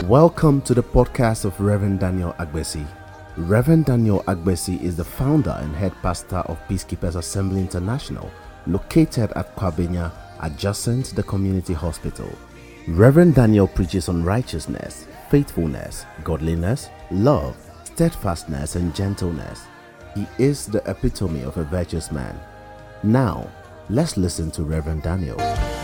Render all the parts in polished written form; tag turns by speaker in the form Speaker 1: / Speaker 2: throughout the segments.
Speaker 1: Welcome to the podcast of Reverend Daniel Agbesi. Reverend Daniel Agbesi is the founder and head pastor of Peacekeepers Assembly International, located at Kwabenya, adjacent to the community hospital. Reverend Daniel preaches on righteousness, faithfulness, godliness, love, steadfastness, and gentleness. He is the epitome of a virtuous man. Now, let's listen to Reverend Daniel.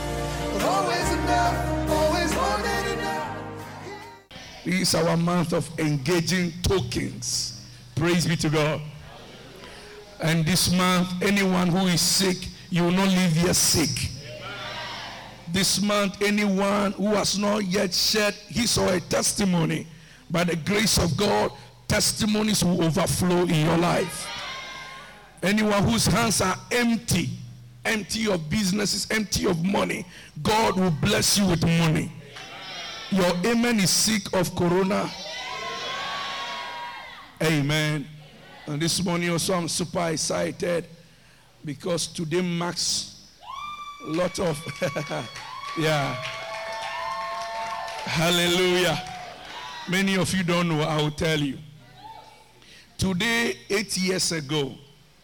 Speaker 2: This is our month of engaging tokens. Praise be to God. And this month, anyone who is sick, you will not leave here sick. This month, anyone who has not yet shared his or her testimony, by the grace of God, testimonies will overflow in your life. Anyone whose hands are empty of businesses, empty of money, God will bless you with money. Your amen is sick of corona. Amen. And this morning also I'm super excited because today marks a lot of yeah. Hallelujah. Many of you don't know, I will tell you. Today, 8 years ago,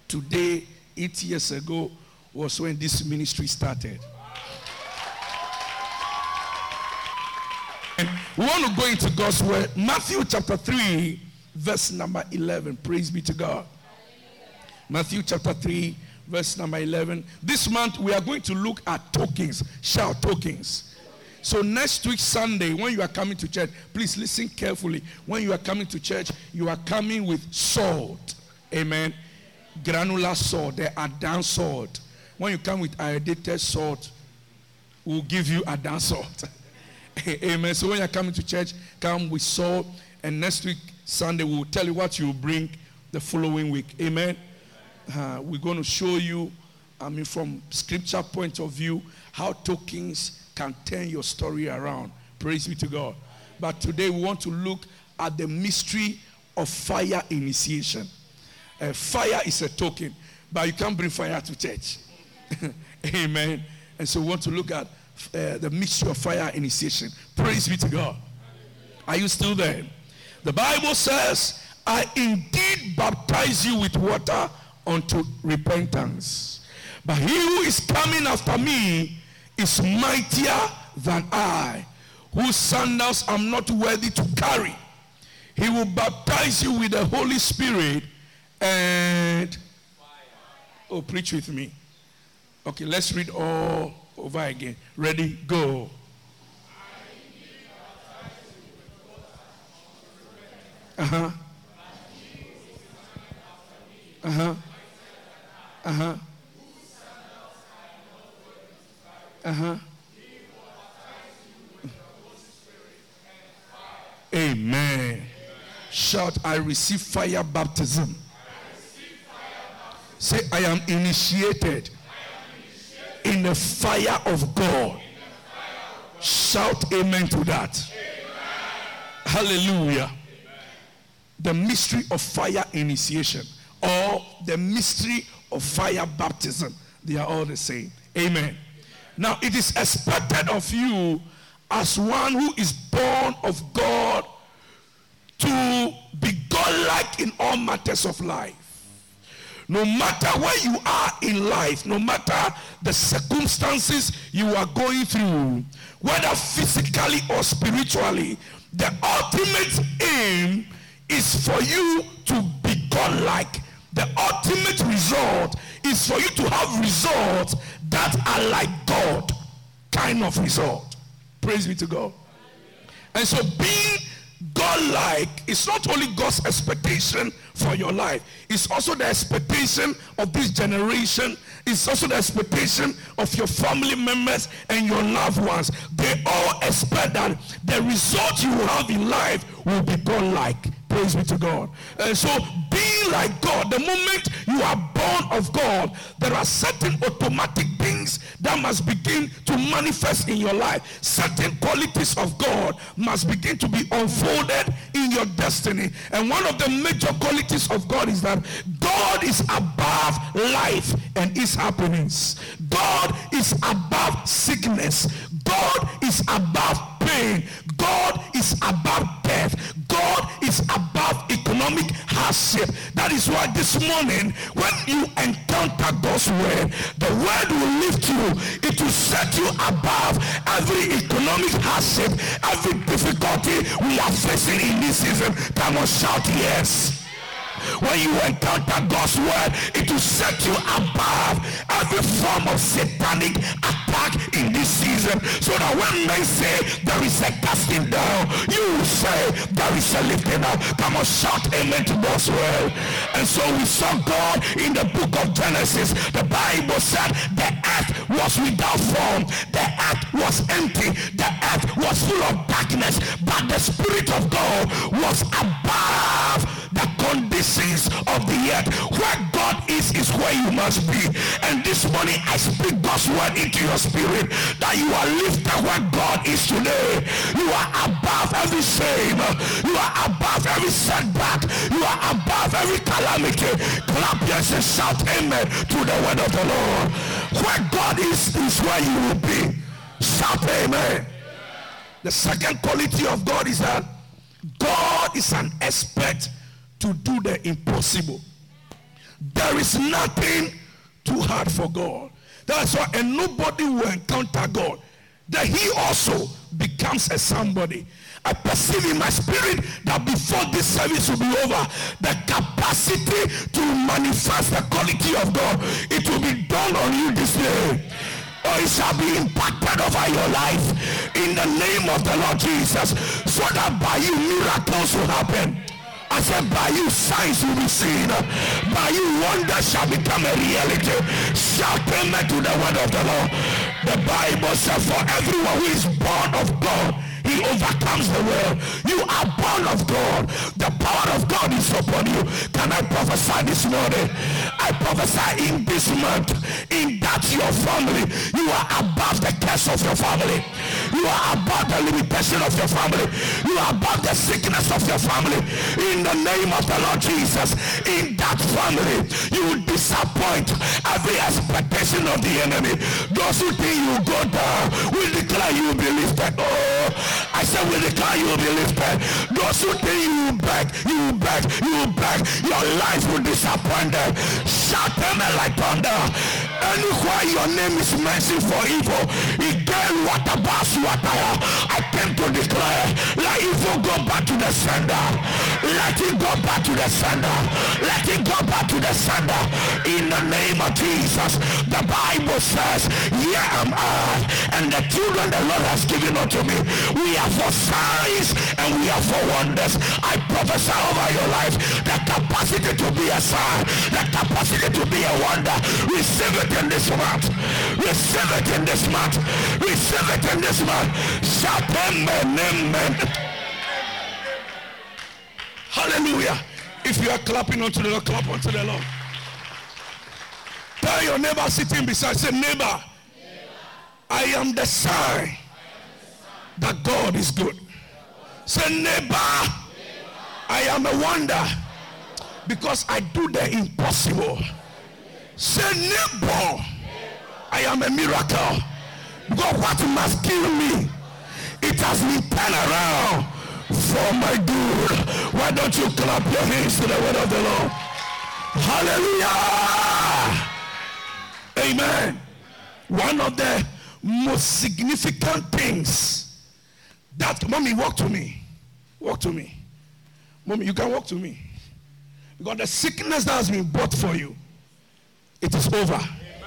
Speaker 2: was when this ministry started. And we want to go into God's word. Matthew chapter 3, verse number 11. Praise be to God. Matthew chapter 3, verse number 11. This month we are going to look at tokens. Shout tokens. So next week Sunday, when you are coming to church, please listen carefully. When you are coming to church, you are coming with salt. Amen. Granular salt. They are down salt. When you come with iodinated salt, we'll give you a down salt. Amen. So when you're coming to church, come with salt. And next week, Sunday, we'll tell you what you bring the following week. Amen. We're going to show you, from scripture point of view, how tokens can turn your story around. Praise be to God. But today, we want to look at the mystery of fire initiation. Fire is a token, but you can't bring fire to church. Amen. And so we want to look at the mystery of fire initiation. Praise be to God. Are you still there? The Bible says, I indeed baptize you with water unto repentance. But he who is coming after me is mightier than I, whose sandals I'm not worthy to carry. He will baptize you with the Holy Spirit and fire. Oh, preach with me. Okay, let's read all over again. Ready? Go. Uh-huh. Uh-huh. Uh-huh. Uh-huh. Amen. Shout, I receive fire baptism. Say, I am initiated in the fire of God. Shout amen to that. Hallelujah. The mystery of fire initiation or the mystery of fire baptism, they are all the same. Amen. Now it is expected of you as one who is born of God to be God-like in all matters of life. No matter where you are in life, no matter the circumstances you are going through, whether physically or spiritually, the ultimate aim is for you to be God-like. The ultimate result is for you to have results that are like God kind of result. Praise be to God. And so being God-like is not only God's expectation for your life, it's also the expectation of this generation. It's also the expectation of your family members and your loved ones. They all expect that the result you have in life will be God-like. Praise be to God. And so being like God, the moment you are born of God, there are certain automatic things that must begin to manifest in your life. Certain qualities of God must begin to be unfolded in your destiny. And one of the major qualities of God is that God is above life and its happenings. God is above sickness. God is above pain. God is above death. God is above economic hardship. That is why this morning, when you encounter God's word, the word will lift you. It will set you above every economic hardship, every difficulty we are facing in this season. Come on, shout yes. When you encounter God's word, it will set you above every form of satanic attack in this season, so that when men say there is a casting down, you will say there is a lifting up. Come on, shout amen to God's word. And so we saw God in the book of Genesis. The Bible said the earth was without form, the earth was empty, the earth was full of darkness, but the Spirit of God was above the conditions of the earth. Where God is where you must be. And this morning I speak God's word into your spirit, that you are lifted where God is today. You are above every shame, you are above every setback, you are above every calamity. Clap your hands and shout amen to the word of the Lord. Where God is where you will be. Shout amen. The second quality of God is that God is an expert to do the impossible. There is nothing too hard for God. That's why, and nobody will encounter God, that he also becomes a somebody. I perceive in my spirit that before this service will be over, the capacity to manifest the quality of God, it will be done on you this day. Or it shall be impacted over your life in the name of the Lord Jesus, so that by you miracles will happen. I said, by you signs will be seen, by you wonders shall become a reality. Shout amen to the word of the Lord. The Bible says, for everyone who is born of God, he overcomes the world. You are born of God. The power of God is upon you. Can I prophesy this morning? I prophesy in this month, in that your family, you are above the curse of your family. You are above the limitation of your family. You are above the sickness of your family. In the name of the Lord Jesus, in that family, you will disappoint every expectation of the enemy. Those who think you go down, we declare you will be lifted. Oh, I said we declare you will be lifted. Those who think you beg, your life will disappoint them. Shout them like thunder. Anywhere your name is mentioned for evil, again what about I came to declare, let evil go back to the sender. Let it go back to the sender. Let it go back to the sender. In the name of Jesus. The Bible says, here am I, and the children the Lord has given unto me. We are for signs and we are for wonders. I prophesy over your life the capacity to be a sign, the capacity to be a wonder. Receive it in this month. Receive it in this month. Receive it in this month. Shout amen, amen. Hallelujah. If you are clapping unto the Lord, clap unto the Lord. Tell your neighbor sitting beside, say, neighbor, I am the sign that God is good. Say, neighbor, I am a wonder because I do the impossible. Say, neighbor, I am a miracle because what must kill me, it has been turned around for my good. Why don't you clap your hands to the word of the Lord? Hallelujah. Amen. One of the most significant things that, mommy, walk to me. Walk to me. Mommy, you can walk to me. Because the sickness that has been brought for you, it is over.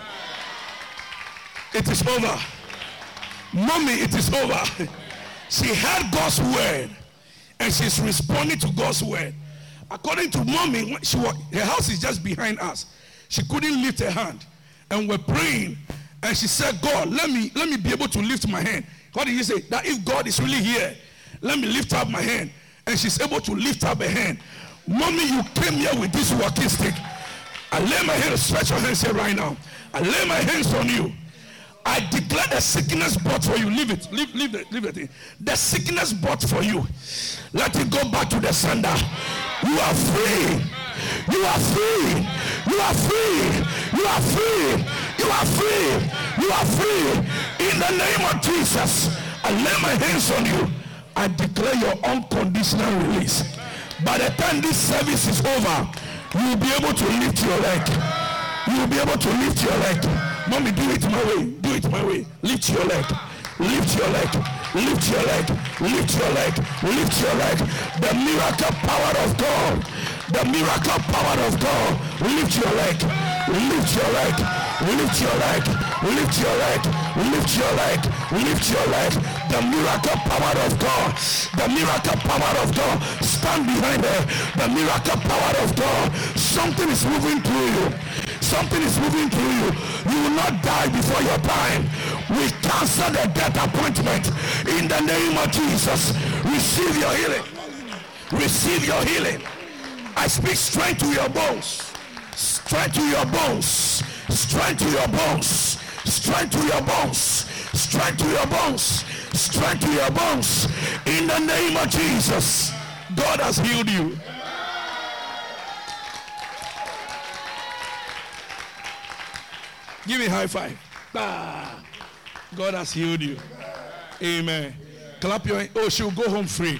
Speaker 2: It is over. Mommy, it is over. She heard God's word and she's responding to God's word. According to mommy, her house is just behind us. She couldn't lift her hand. And we're praying. And she said, God, let me be able to lift my hand. What did you say? That if God is really here, let me lift up my hand. And she's able to lift up her hand. Mommy, you came here with this walking stick. I lay my hands, stretch your hands here right now. I lay my hands on you. I declare the sickness brought for you. Leave it. Leave it. The sickness brought for you. Let it go back to the sender. You are free. You are free. You are free. You are free. You are free. You are free. In the name of Jesus, I lay my hands on you. I declare your unconditional release. By the time this service is over, you will be able to lift your leg. You will be able to lift your leg. Mommy, do it my way. Do it my way. Lift your leg. Lift your leg. Lift your leg. Lift your leg. Lift your leg. The miracle power of God. The miracle power of God. Lift your leg. Lift your leg. Lift your leg. Lift your leg. Lift your leg. Lift your leg. The miracle power of God. The miracle power of God. Stand behind her. The miracle power of God. Something is moving through you. Something is moving through you. You will not die before your time. We cancel the death appointment in the name of Jesus. Receive your healing. Receive your healing. I speak strength to your bones. Strength to your bones. Strength to your bones. Strength to your bones. Strength to your bones. Strength to your bones. In the name of Jesus. God has healed you. Give me a high five. God has healed you. Amen. Clap your hands. Oh, she'll go home free.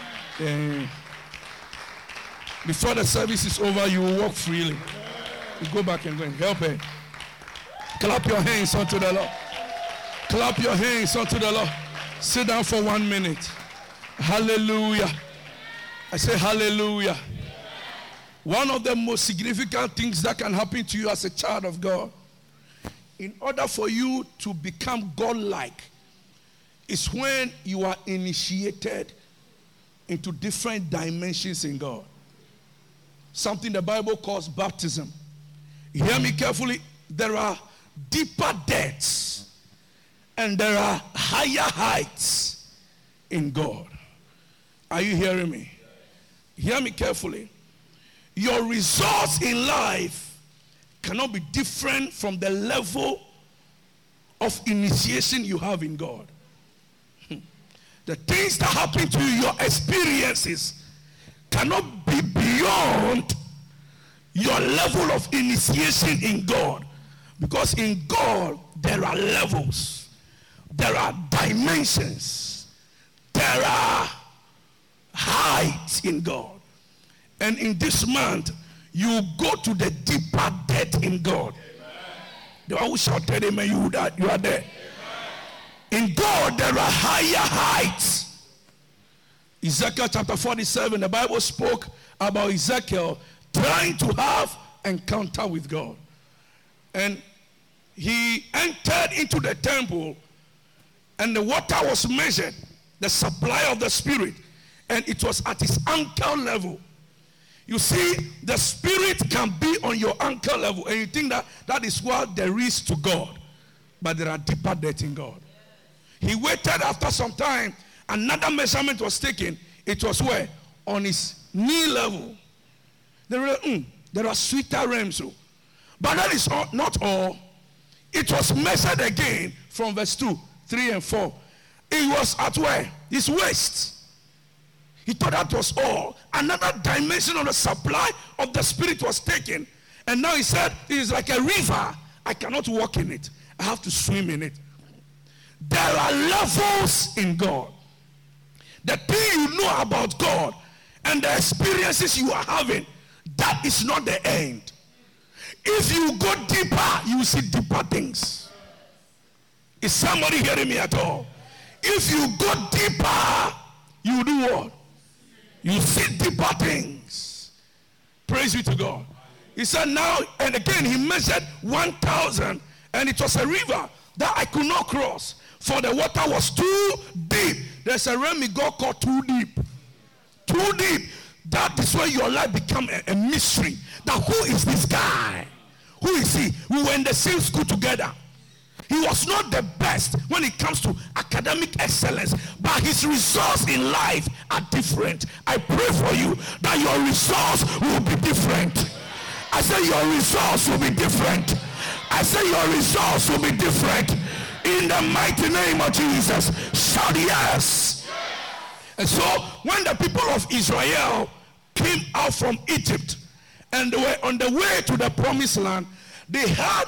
Speaker 2: Before the service is over, you will walk freely. You go back and go and help her. Clap your hands unto the Lord. Clap your hands unto the Lord. Sit down for 1 minute. Hallelujah. I say hallelujah. One of the most significant things that can happen to you as a child of God, in order for you to become God-like, is when you are initiated into different dimensions in God. Something the Bible calls baptism. Hear me carefully. There are deeper depths and there are higher heights in God. Are you hearing me? Hear me carefully. Your results in life cannot be different from the level of initiation you have in God. The things that happen to you, your experiences, cannot be beyond your level of initiation in God. Because in God, there are levels, there are dimensions, there are heights in God. And in this month, you go to the deeper depth in God. The one who shouted amen, you are there. In God, there are higher heights. Ezekiel chapter 47, the Bible spoke about Ezekiel trying to have encounter with God. And he entered into the temple, and the water was measured, the supply of the Spirit, and it was at his ankle level. You see, the Spirit can be on your ankle level, and you think that that is what there is to God. But there are deeper depths in God. He waited. After some time, another measurement was taken. It was where? On his knee level. There are sweeter realms. But that is not all. It was measured again from verse 2, 3, and 4. It was at where? His waist. He thought that was all. Another dimension of the supply of the Spirit was taken. And now he said, it is like a river. I cannot walk in it. I have to swim in it. There are levels in God. The thing you know about God and the experiences you are having, that is not the end. If you go deeper, you will see deeper things. Is somebody hearing me at all? If you go deeper, you do what? You see deeper things. Praise be to God. He said now, and again he measured 1,000, and it was a river that I could not cross, for the water was too deep. There's a realm in God called too deep. Too deep. That is where your life become a mystery. That who is this guy? Who is he? We were in the same school together. He was not the best when it comes to academic excellence, but his results in life are different. I pray for you that your results will be different. I say your results will be different. I say your results will be different. In the mighty name of Jesus, shout yes. And so when the people of Israel came out from Egypt and they were on the way to the promised land, they had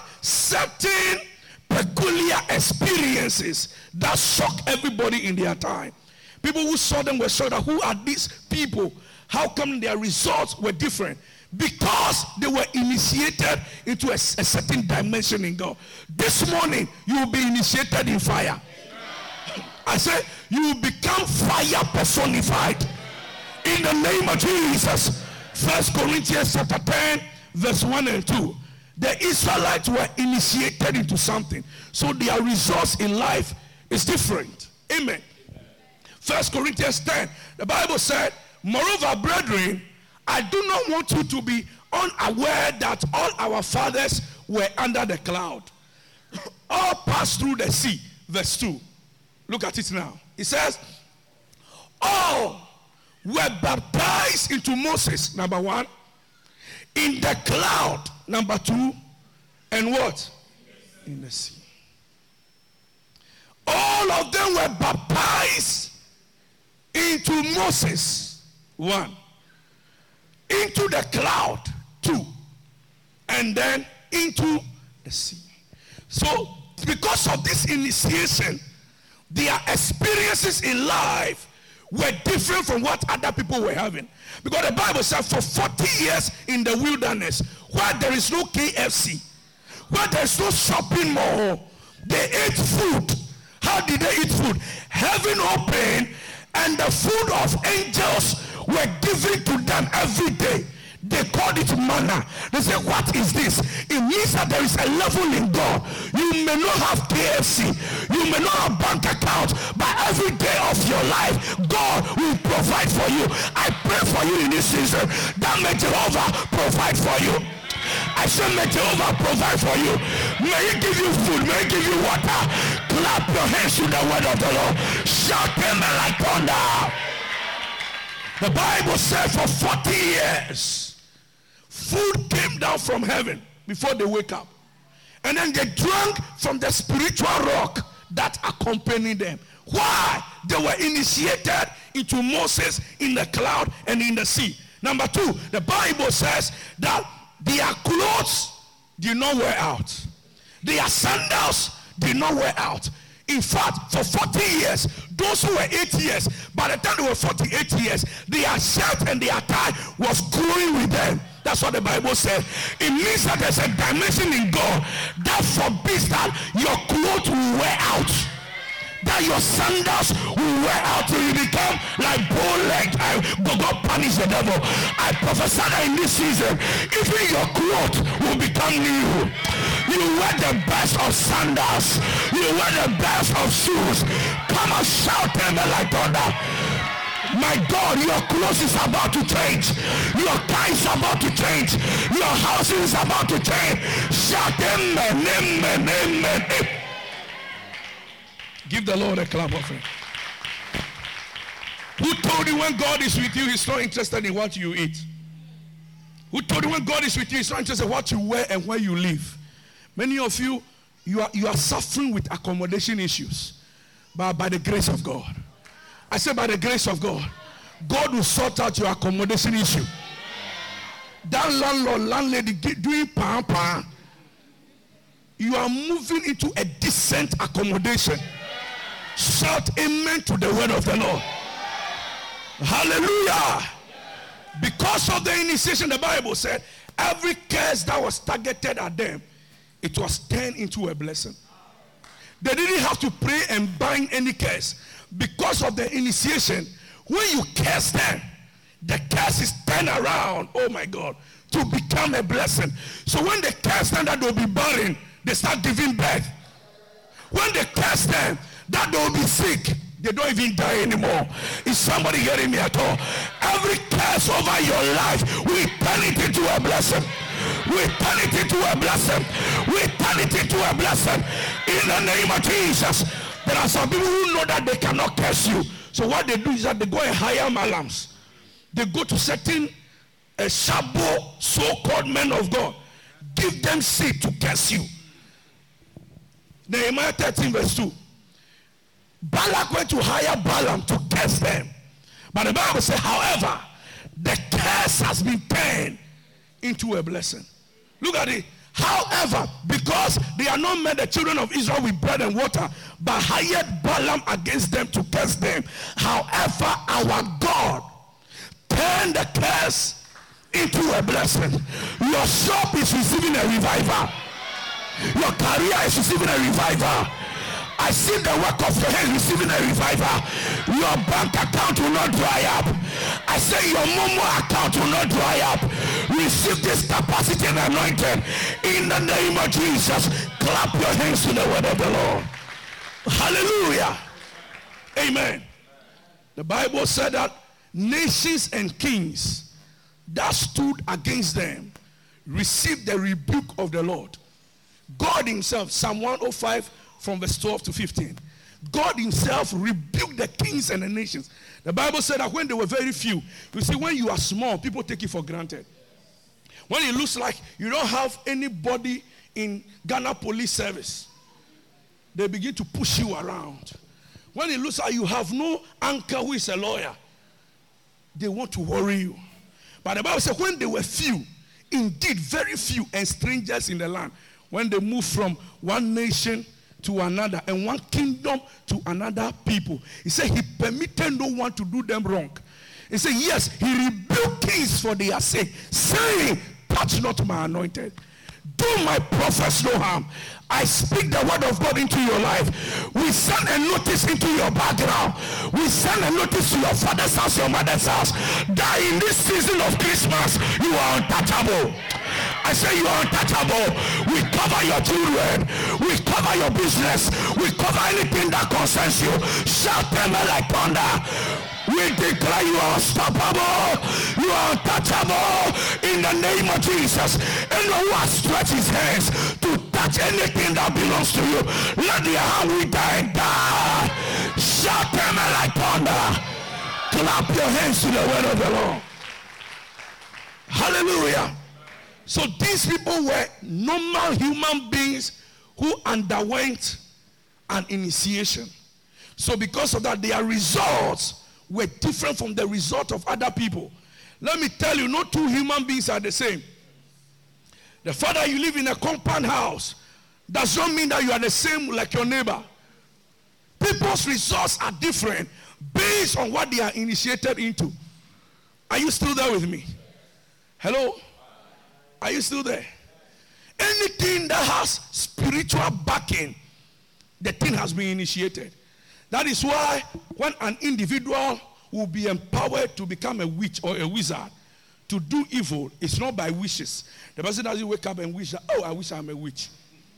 Speaker 2: certain peculiar experiences that shocked everybody in their time. People who saw them were shocked. Who are these people? How come their results were different? Because they were initiated into a certain dimension in God. This morning, you will be initiated in fire. I say, you will become fire personified. In the name of Jesus. 1 Corinthians chapter 10, verse 1 and 2. The Israelites were initiated into something. So their results in life is different. Amen. 1 Corinthians 10, the Bible said, moreover, brethren, I do not want you to be unaware that all our fathers were under the cloud. All passed through the sea. Verse 2. Look at it now. It says, all were baptized into Moses, number 1. In the cloud, number 2. And what? In the sea. All of them were baptized into Moses, 1. Into the cloud, 2. And then into the sea. So, because of this initiation, their experiences in life were different from what other people were having. Because the Bible said for 40 years in the wilderness, where there is no KFC, where there is no shopping mall, they ate food. How did they eat food? Heaven opened, and the food of angels were given to them every day. They called it manna. They said, what is this? It means that there is a level in God. You may not have KFC, you may not have bank account, but every day of your life, God will provide for you. I pray for you in this season that may Jehovah provide for you. I said, may Jehovah provide for you. May he give you food, may he give you water. Clap your hands to the word of the Lord. Shout him like thunder. The Bible said for 40 years, food came down from heaven before they wake up. And then they drank from the spiritual rock that accompanied them. Why? They were initiated into Moses in the cloud and in the sea. Number 2, the Bible says that their clothes did not wear out. Their sandals did not wear out. In fact, for 40 years, those who were 8 years, by the time they were 48 years, their shirt and their tie was growing with them. That's what the Bible says. It means that there's a dimension in God that forbids that your clothes will wear out, that your sandals will wear out till you become like bow-legged. God punish the devil. I prophesy that in this season, even your clothes will become new. You wear the best of sandals. You wear the best of shoes. Come and shout them like thunder. My God, your clothes is about to change. Your car is about to change. Your house is about to change. Shout amen, amen, amen, amen. Give the Lord a clap of it. Who told you when God is with you, he's not interested in what you eat? Who told you when God is with you, he's not interested in what you wear and where you live? Many of you, you are suffering with accommodation issues. But by the grace of God, I say by the grace of God, God will sort out your accommodation issue. That landlord, landlady doing pam. You are moving into a decent accommodation. Shout amen to the word of the Lord. Hallelujah. Because of the initiation, the Bible said, every curse that was targeted at them, it was turned into a blessing. They didn't have to pray and bind any curse. Because of the initiation, when you curse them, the curse is turned around, oh my God, to become a blessing. So when they curse them that they'll be barren, they start giving birth. When they curse them that they'll be sick, they don't even die anymore. Is somebody hearing me at all? Every curse over your life, we turn it into a blessing. We turn it into a blessing. We turn it into a blessing. In the name of Jesus. There are some people who know that they cannot curse you. So what they do is that they go and hire malams. They go to certain shabo, so-called men of God. Give them seed to curse you. Nehemiah 13 verse 2. Balak went to hire Balaam to curse them. But the Bible says, however, the curse has been turned into a blessing. Look at it. However, because they are not met the children of Israel with bread and water, but hired Balaam against them to curse them. However, our God turn the curse into a blessing. Your shop is receiving a revival. Your career is receiving a revival. I see the work of your hands receiving a revival. Your bank account will not dry up. I say your Momo account will not dry up. Receive this capacity and anointing in the name of Jesus. Clap your hands to the word of the Lord. Hallelujah. Amen. The Bible said that nations and kings that stood against them received the rebuke of the Lord. God himself, Psalm 105 from verse 12 to 15. God himself rebuked the kings and the nations. The Bible said that when they were very few, you see, when you are small, people take it for granted. When it looks like you don't have anybody in Ghana police service, they begin to push you around. When it looks like you have no uncle who is a lawyer, they want to worry you. But the Bible said when they were few, indeed very few, and strangers in the land, when they moved from one nation to another and one kingdom to another people, he said he permitted no one to do them wrong. He said, yes, he rebuked kings for their sake, saying, touch not my anointed, do my prophets no harm. I speak the word of God into your life. We send a notice into your background. We send a notice to your father's house, your mother's house, that in this season of Christmas, you are untouchable. I say you are untouchable. We cover your children. We cover your business. We cover anything that concerns you. Shout them like thunder. We declare you are unstoppable. You are untouchable in the name of Jesus. Anyone who has stretched his hands to touch anything that belongs to you, let their hand wither and die. Shout them like thunder. Clap your hands to the word of the Lord. Hallelujah. So these people were normal human beings who underwent an initiation. So because of that, their results were different from the result of other people. Let me tell you, no two human beings are the same. The fact that you live in a compound house does not mean that you are the same like your neighbor. People's results are different based on what they are initiated into. Are you still there with me? Hello? Are you still there? Anything that has spiritual backing, the thing has been initiated. That is why when an individual will be empowered to become a witch or a wizard, to do evil, it's not by wishes. The person doesn't wake up and wish, oh, I wish I'm a witch.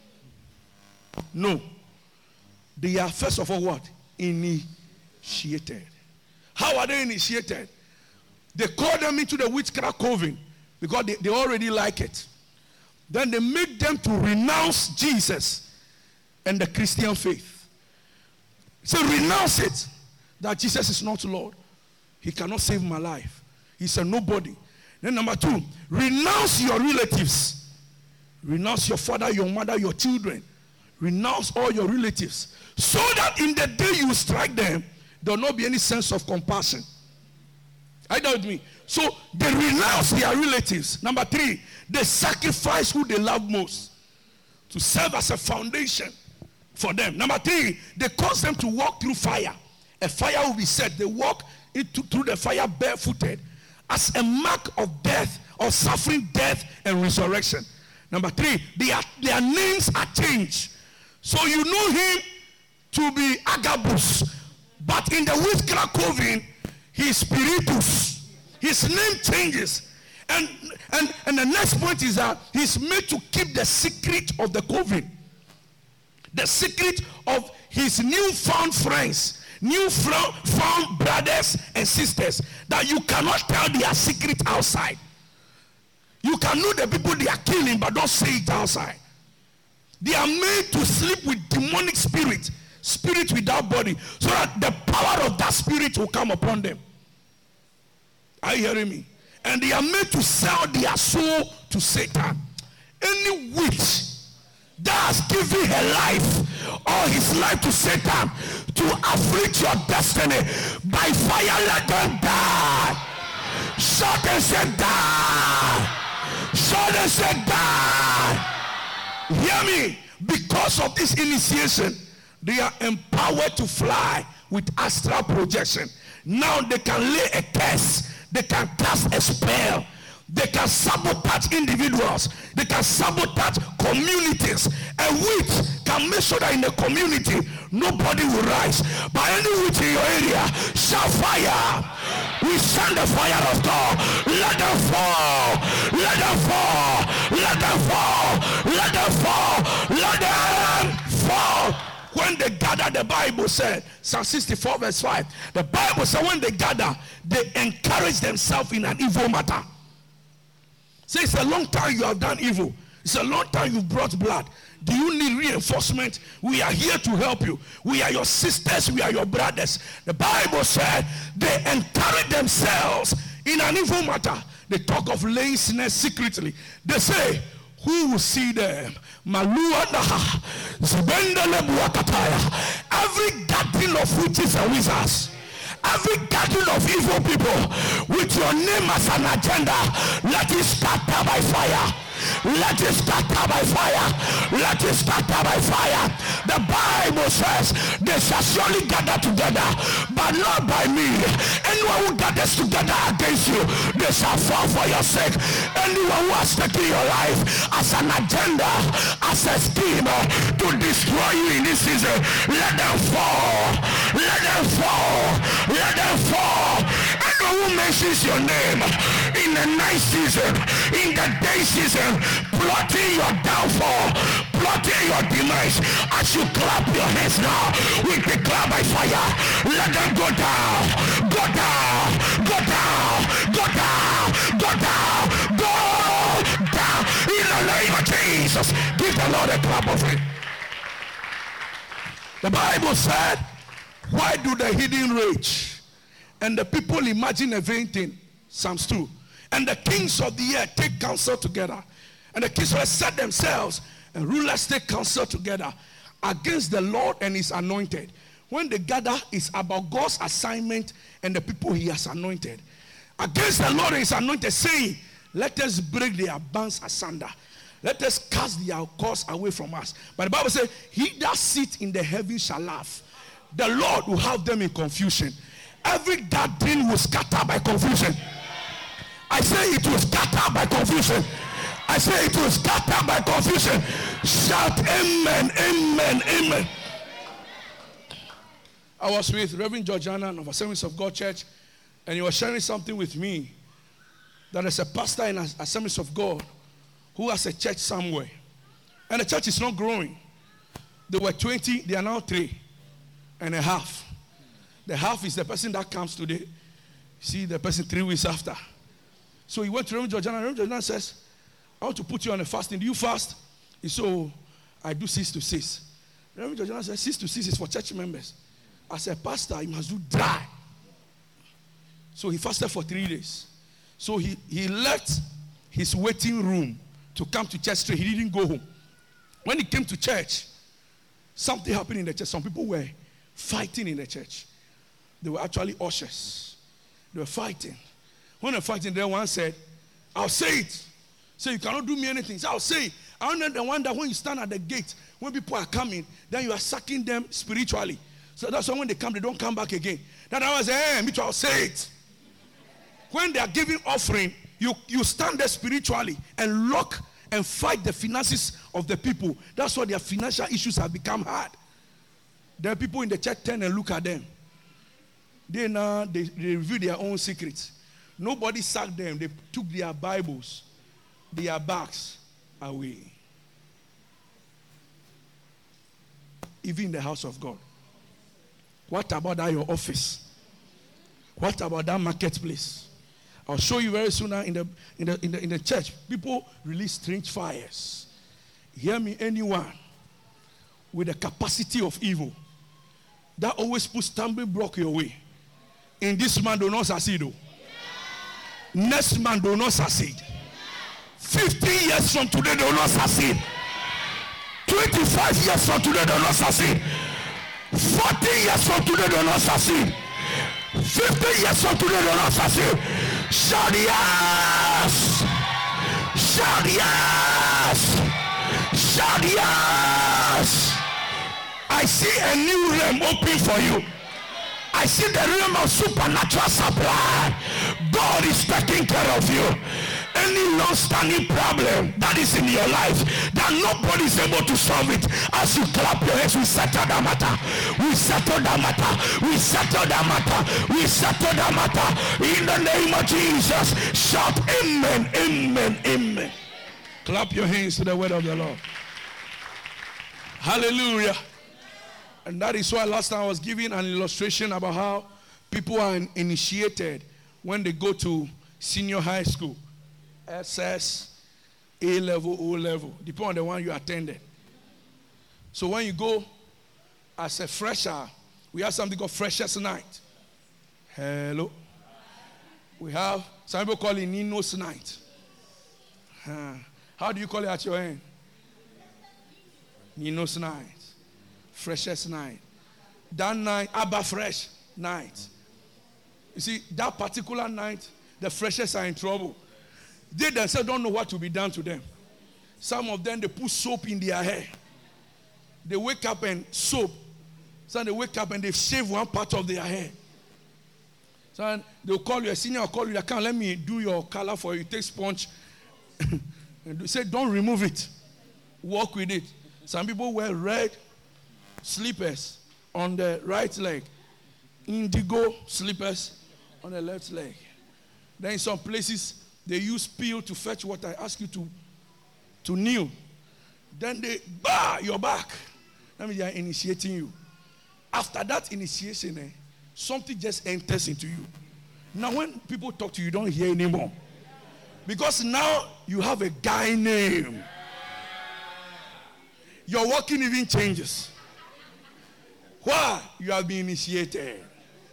Speaker 2: No. They are first of all what? Initiated. How are they initiated? They call them into the witchcraft coven because they already like it. Then they make them to renounce Jesus and the Christian faith. So renounce it, that Jesus is not Lord. He cannot save my life. He's a nobody. Then number two, renounce your relatives. Renounce your father, your mother, your children. Renounce all your relatives. So that in the day you strike them, there will not be any sense of compassion. I doubt me. So they renounce their relatives. Number three, they sacrifice who they love most to serve as a foundation for them. Number three, they cause them to walk through fire. A fire will be set. They walk through the fire barefooted as a mark of death, of suffering, death, and resurrection. Number three, their names are changed. So you know him to be Agabus, but in the witchcraft coven, he is Spiritus. His name changes. And the next point is that he's made to keep the secret of the coven. The secret of his newfound friends, newfound brothers and sisters, that you cannot tell their secret outside. You can know the people they are killing, but don't say it outside. They are made to sleep with demonic spirit without body, so that the power of that spirit will come upon them. Are you hearing me? And they are made to sell their soul to Satan. Any witch that has given her life or his life to Satan to afflict your destiny, by fire let them die. Shout and say die. Shout and say die. Hear me. Because of this initiation, they are empowered to fly with astral projection. Now they can lay a curse. They can cast a spell. They can sabotage individuals. They can sabotage communities. A witch can make sure that in the community, nobody will rise. But any witch in your area, shout fire. We send the fire of God. Let them fall. Let them fall. Let them fall. Let them fall. Let them fall. When they gather, the Bible said, Psalm 64 verse 5, the Bible said when they gather, they encourage themselves in an evil matter. Say, it's a long time you have done evil. It's a long time you've brought blood. Do you need reinforcement? We are here to help you. We are your sisters. We are your brothers. The Bible said they encourage themselves in an evil matter. They talk of laying snares secretly. They say, who will see them? Every gathering of witches and wizards, every gathering of evil people with your name as an agenda, let it scatter by fire. Let it scatter by fire. Let it scatter by fire. The Bible says they shall surely gather together, but not by me. Anyone who gathers together against you, they shall fall for your sake. Anyone who has taken your life as an agenda, as a scheme to destroy you in this season, let them fall. Let them fall. Let them fall. Anyone who mentions your name in the night season, in the day season, plotting your downfall, plotting your demise, as you clap your hands now, we declare by fire, let them go down, go down, go down, go down, go down, go down, in the name of Jesus. Give the Lord a clap of it. The Bible said, why do the heathen rage and the people imagine a vain thing? Psalms 2. And the kings of the earth take counsel together. And the kings of the earth set themselves, and rulers take counsel together against the Lord and his anointed. When they gather, it's about God's assignment and the people he has anointed. Against the Lord and his anointed, saying, let us break their bands asunder. Let us cast their cause away from us. But the Bible says, he that sits in the heavens shall laugh. The Lord will have them in confusion. Every gathering will scatter by confusion. I say it will scatter by confusion. I say it will scatter by confusion. Shout amen, amen, amen. I was with Reverend Georgiana of Assemblies of God Church, and he was sharing something with me that is a pastor in Assemblies of God who has a church somewhere. And the church is not growing. They were 20, they are now 3.5. The half is the person that comes today. See the person 3 weeks after. So he went to Reverend Georgiana. Reverend Georgiana says, I want to put you on a fasting. Do you fast? He said, oh, I do 6 to 6. Reverend Georgiana said, 6 to 6 is for church members. As a pastor, you must do dry. So he fasted for 3 days. So he left his waiting room to come to church straight. He didn't go home. When he came to church, something happened in the church. Some people were fighting in the church. They were actually ushers. They were fighting. When they're fighting, then one said, I'll say it. Say, you cannot do me anything. So I'll say it. I don't the one that when you stand at the gate, when people are coming, then you are sucking them spiritually. So that's why when they come, they don't come back again. Then I was saying, hey, me too, I'll say it. When they are giving offering, you stand there spiritually and lock and fight the finances of the people. That's why their financial issues have become hard. Then people in the church turn and look at them. They reveal their own secrets. Nobody sacked them. They took their Bibles, their bags away. Even in the house of God. What about that your office? What about that marketplace? I'll show you very soon now in the church. People release strange fires. Hear me, anyone with the capacity of evil that always puts stumbling block your way. In this man do not succeed. Though. Next man do not succeed. 15 years from today they will not succeed. 25 years from today they will not succeed. 40 years from today they will not succeed. 50 years from today they will not succeed. Shout yes! Shout yes! Shout yes! I see a new realm open for you. I see the realm of supernatural supply. God is taking care of you. Any long-standing problem that is in your life that nobody is able to solve it, as you clap your hands, we settle that matter. We settle that matter. We settle that matter. We settle that matter. In the name of Jesus, shout amen, amen, amen. Clap your hands to the word of the Lord. Hallelujah. And that is why last time I was giving an illustration about how people are initiated when they go to senior high school, SS, A level, O level, depending on the one you attended. So when you go as a fresher, we have something called Freshers Night. Hello. We have, some people call it Nino's Night. How do you call it at your end? Nino's Night. Freshers Night. That night, Abba Fresh Night. You see, that particular night, the freshers are in trouble. They themselves don't know what to be done to them. Some of them, they put soap in their hair. They wake up and soap. So they wake up and they shave one part of their hair. So they'll call you, a senior will call you, "Come, let me do your color for you." Take sponge. And they say, "Don't remove it. Walk with it." Some people wear red slippers on the right leg, indigo slippers on the left leg. Then in some places, they use peel to fetch water. I ask you to kneel. Then they bar your back. That means they are initiating you. After that initiation, something just enters into you. Now when people talk to you, you don't hear anymore. Because now you have a guy name. Your walking even changes. Why? You have been initiated.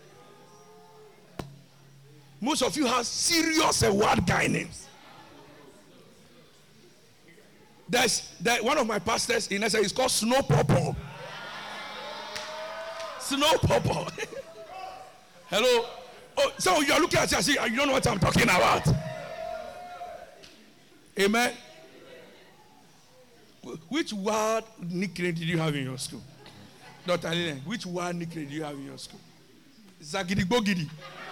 Speaker 2: Most of you have serious word guy names. There's one of my pastors in SA is called Snow Purple. Snow Purple. Hello. Oh, so you are looking at me, you don't know what I'm talking about. Amen. Which word nickname did you have in your school? Dr. Lillian, which word nickname do you have in your school? Zagidi Bogidi.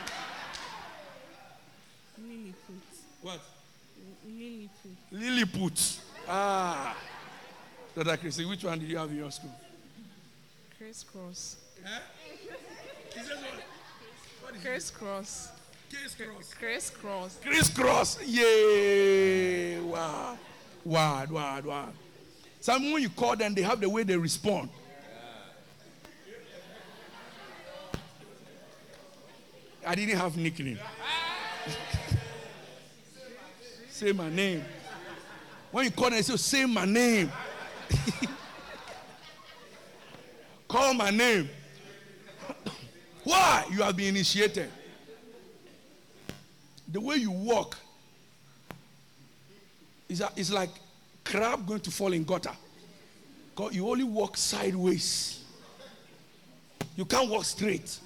Speaker 3: Lilliput.
Speaker 2: What?
Speaker 3: Lilliput.
Speaker 2: Lilliput. Ah. Dr. Christy, which one did you have in your school?
Speaker 3: Crisscross.
Speaker 2: Huh? Is that what?
Speaker 3: Crisscross.
Speaker 2: Crisscross.
Speaker 3: Crisscross.
Speaker 2: Crisscross. Yeah. Wow. Wow. Some when you call them, they have the way they respond. I didn't have nickname. Say my name. When you call them, they say my name. Call my name. Why? You have been initiated. The way you walk is like crab going to fall in gutter. Because you only walk sideways. You can't walk straight.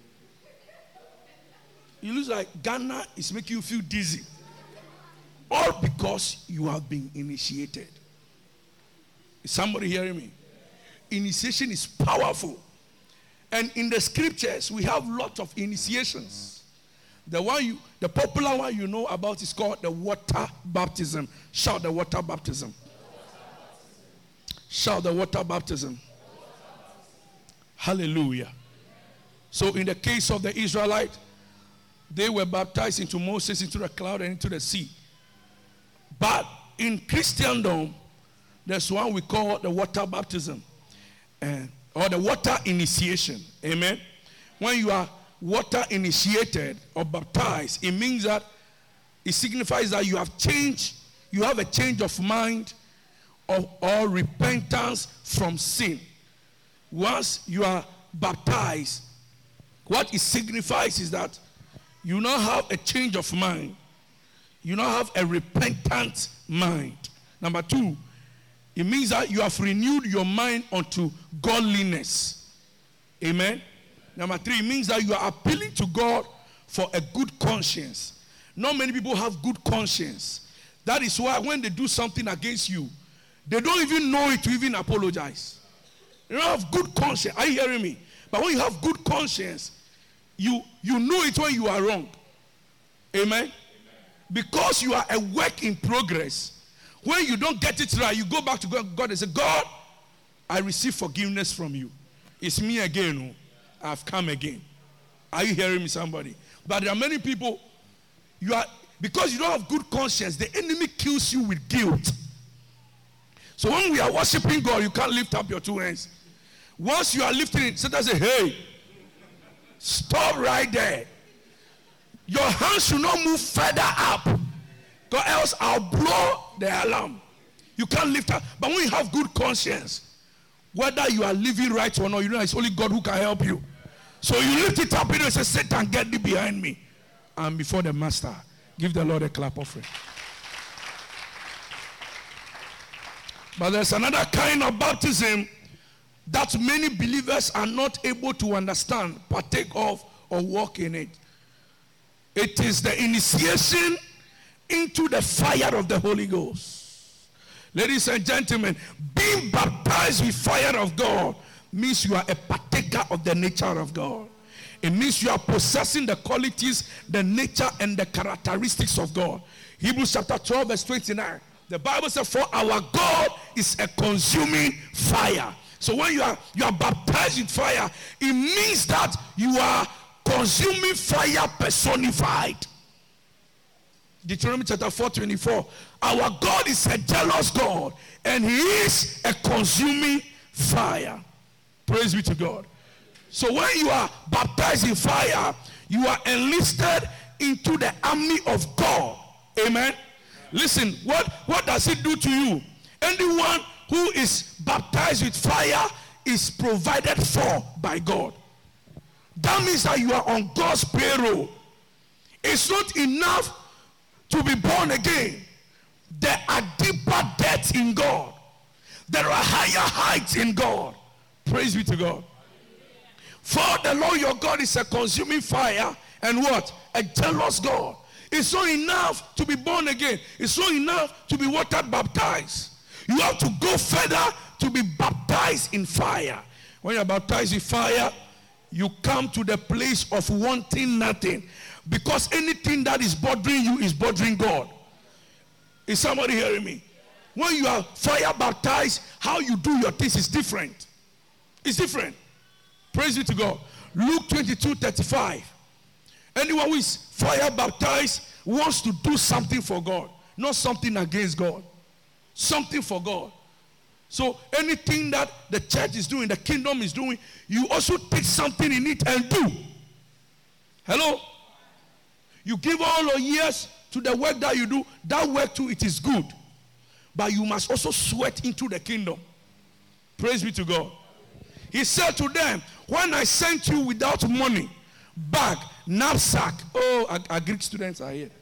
Speaker 2: You look like Ghana is making you feel dizzy. All because you have been initiated. Is somebody hearing me? Initiation is powerful. And in the scriptures, we have lots of initiations. The popular one you know about is called the water baptism. Shout the water baptism. Shout the water baptism. Hallelujah. So in the case of the Israelite, they were baptized into Moses, into the cloud, and into the sea. But in Christendom, there's one we call the water baptism. Or the water initiation. Amen. When you are water initiated or baptized, it means that it signifies that you have changed, you have a change of mind or repentance from sin. Once you are baptized, what it signifies is that you now have a change of mind. You now have a repentant mind. Number two, it means that you have renewed your mind unto godliness. Amen. Number three, it means that you are appealing to God for a good conscience. Not many people have good conscience. That is why when they do something against you, they don't even know it to even apologize. You don't have good conscience. Are you hearing me? But when you have good conscience, you know it when you are wrong. Amen? Because you are a work in progress. When you don't get it right, you go back to God and say, God, I receive forgiveness from you. It's me again. I've come again. Are you hearing me, somebody? But there are many people, because you don't have good conscience, the enemy kills you with guilt. So when we are worshiping God, you can't lift up your two hands. Once you are lifting it, Satan say, hey, stop right there. Your hands should not move further up, or else I'll blow the alarm. You can't lift up. But when you have good conscience, whether you are living right or not, you know it's only God who can help you. So you lift it up and say, Satan, get thee behind me. And before the master, give the Lord a clap offering. But there's another kind of baptism that many believers are not able to understand, partake of, or walk in it. It is the initiation into the fire of the Holy Ghost. Ladies and gentlemen, being baptized with fire of God means you are a partaker of the nature of God. It means you are possessing the qualities, the nature, and the characteristics of God. Hebrews chapter 12 verse 29. The Bible says, for our God is a consuming fire. So when you are baptized with fire, it means that you are consuming fire personified. Deuteronomy chapter 4:24. Our God is a jealous God, and he is a consuming fire. Praise be to God. So when you are baptized in fire, you are enlisted into the army of God. Amen. Listen, what does it do to you? Anyone who is baptized with fire is provided for by God. That means that you are on God's payroll. It's not enough to be born again. There are deeper depths in God. There are higher heights in God. Praise be to God. For the Lord your God is a consuming fire and what? A jealous God. It's not enough to be born again. It's not enough to be water baptized. You have to go further to be baptized in fire. When you're baptized in fire, you come to the place of wanting nothing. Because anything that is bothering you is bothering God. Is somebody hearing me? When you are fire baptized, how you do your things is different. It's different. Praise be to God. Luke 22:35. Anyone who is fire baptized wants to do something for God, not something against God. Something for God. So anything that the church is doing, the kingdom is doing, you also take something in it and do. Hello? You give all your years to the work that you do. That work too, it is good. But you must also sweat into the kingdom. Praise be to God. He said to them, when I sent you without money, bag, knapsack. Oh, our Greek students are here.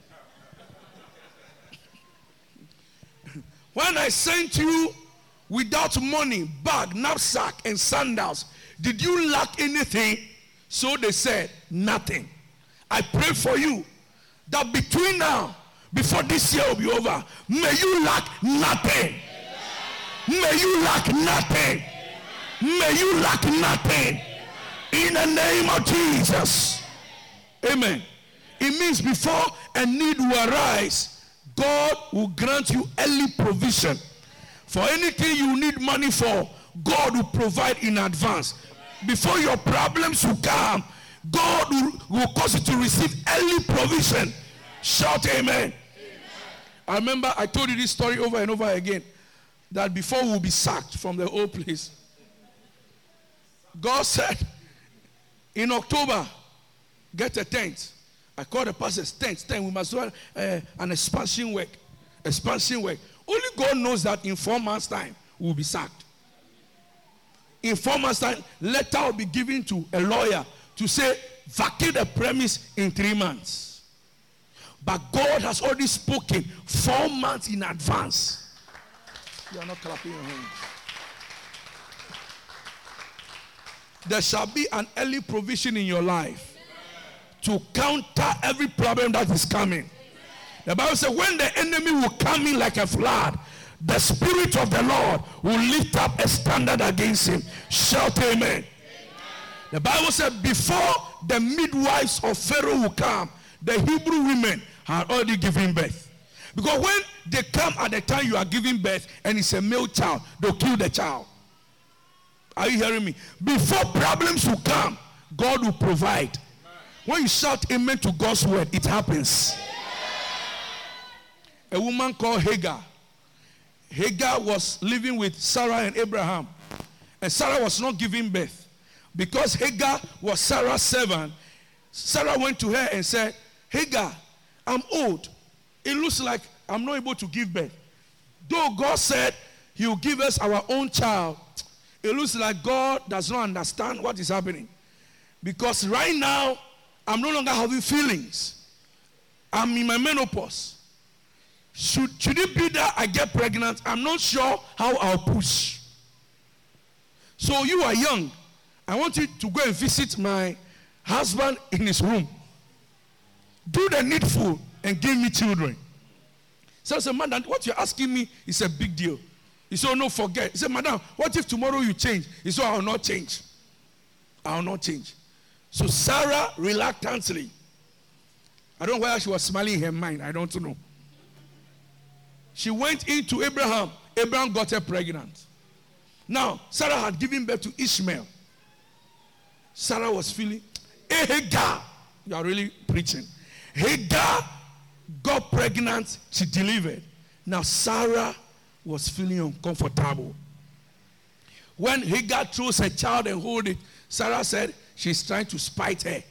Speaker 2: When I sent you without money, bag, knapsack, and sandals, did you lack anything? So they said, nothing. I pray for you that between now, before this year will be over, may you lack nothing. May you lack nothing. May you lack nothing. In the name of Jesus. Amen. It means before a need will arise, God will grant you early provision. For anything you need money for, God will provide in advance. Before your problems will come, God will cause you to receive early provision. Shout amen. I remember I told you this story over and over again, that before we'll be sacked from the old place, God said, in October, get a tent. I called the pastors, tent, we must do an expansion work. Expansion work. Only God knows that in 4 months' time, we'll be sacked. In 4 months' time, letter will be given to a lawyer to say, vacate the premise in 3 months. But God has already spoken 4 months in advance. You are not clapping your hands. There shall be an early provision in your life to counter every problem that is coming. The Bible says when the enemy will come in like a flood, the Spirit of the Lord will lift up a standard against him. Shout amen. The Bible said before the midwives of Pharaoh will come, the Hebrew women had already given birth. Because when they come at the time you are giving birth and it's a male child, they'll kill the child. Are you hearing me? Before problems will come, God will provide. When you shout amen to God's word, it happens. A woman called Hagar. Hagar was living with Sarah and Abraham. And Sarah was not giving birth. Because Hagar was Sarah's servant, Sarah went to her and said, Hagar, I'm old. It looks like I'm not able to give birth. Though God said he will give us our own child, it looks like God does not understand what is happening. Because right now, I'm no longer having feelings. I'm in my menopause. Should it be that I get pregnant? I'm not sure how I'll push. So you are young. I want you to go and visit my husband in his room. Do the needful and give me children. So I said, Madam, what you're asking me is a big deal. He said, oh, no, forget. He said, Madam, what if tomorrow you change? He said, I will not change. I will not change. So Sarah reluctantly, I don't know whether she was smiling in her mind, I don't know. She went into Abraham. Abraham got her pregnant. Now, Sarah had given birth to Ishmael. Sarah was feeling, Hagar, you are really preaching. Hagar got pregnant, she delivered. Now, Sarah was feeling uncomfortable. When Hagar throws her child and hold it, Sarah said she's trying to spite her.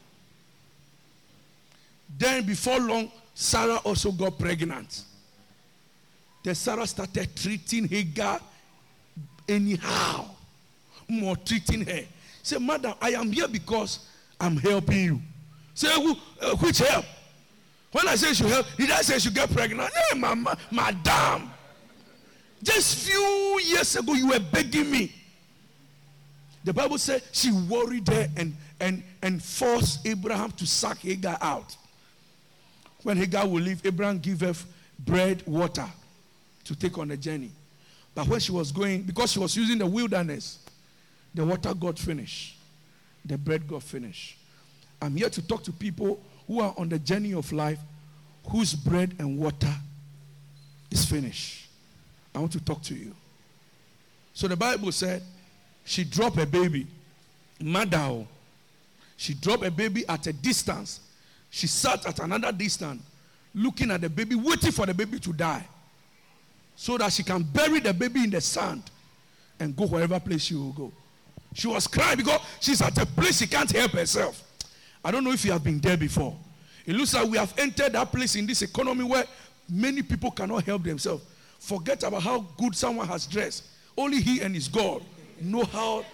Speaker 2: Then before long, Sarah also got pregnant. Then Sarah started treating Hagar anyhow, more treating her. Say, Madam, I am here because I'm helping you. Say, which help? When I say you should help, did I say you should get pregnant? Hey, madam. Just few years ago, you were begging me. The Bible said she worried her and forced Abraham to suck Hagar out. When Hagar will leave, Abraham gave her bread, water to take on the journey. But when she was going, because she was using the wilderness, the water got finished. The bread got finished. I'm here to talk to people who are on the journey of life, whose bread and water is finished. I want to talk to you. So the Bible said she dropped a baby. Madao. She dropped a baby at a distance. She sat at another distance, looking at the baby, waiting for the baby to die, so that she can bury the baby in the sand and go wherever place she will go. She was crying because she's at a place she can't help herself. I don't know if you have been there before. It looks like we have entered that place in this economy where many people cannot help themselves. Forget about how good someone has dressed. Only he and his God know how.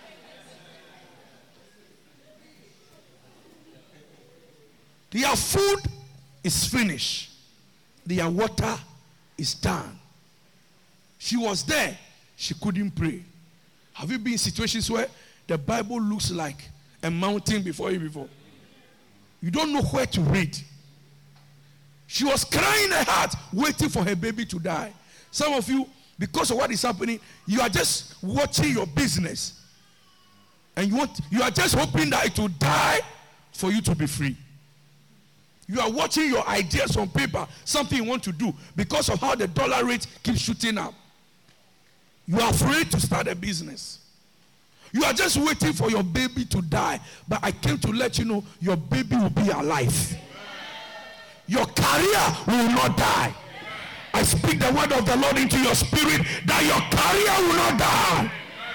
Speaker 2: Their food is finished. Their water is done. She was there. She couldn't pray. Have you been in situations where the Bible looks like a mountain before you before? You don't know where to read. She was crying in her heart, waiting for her baby to die. Some of you, because of what is happening, you are just watching your business. And you are just hoping that it will die for you to be free. You are watching your ideas on paper, something you want to do, because of how the dollar rate keeps shooting up. You are afraid to start a business. You are just waiting for your baby to die. But I came to let you know your baby will be alive. Your career will not die. I speak the word of the Lord into your spirit that your career will not die.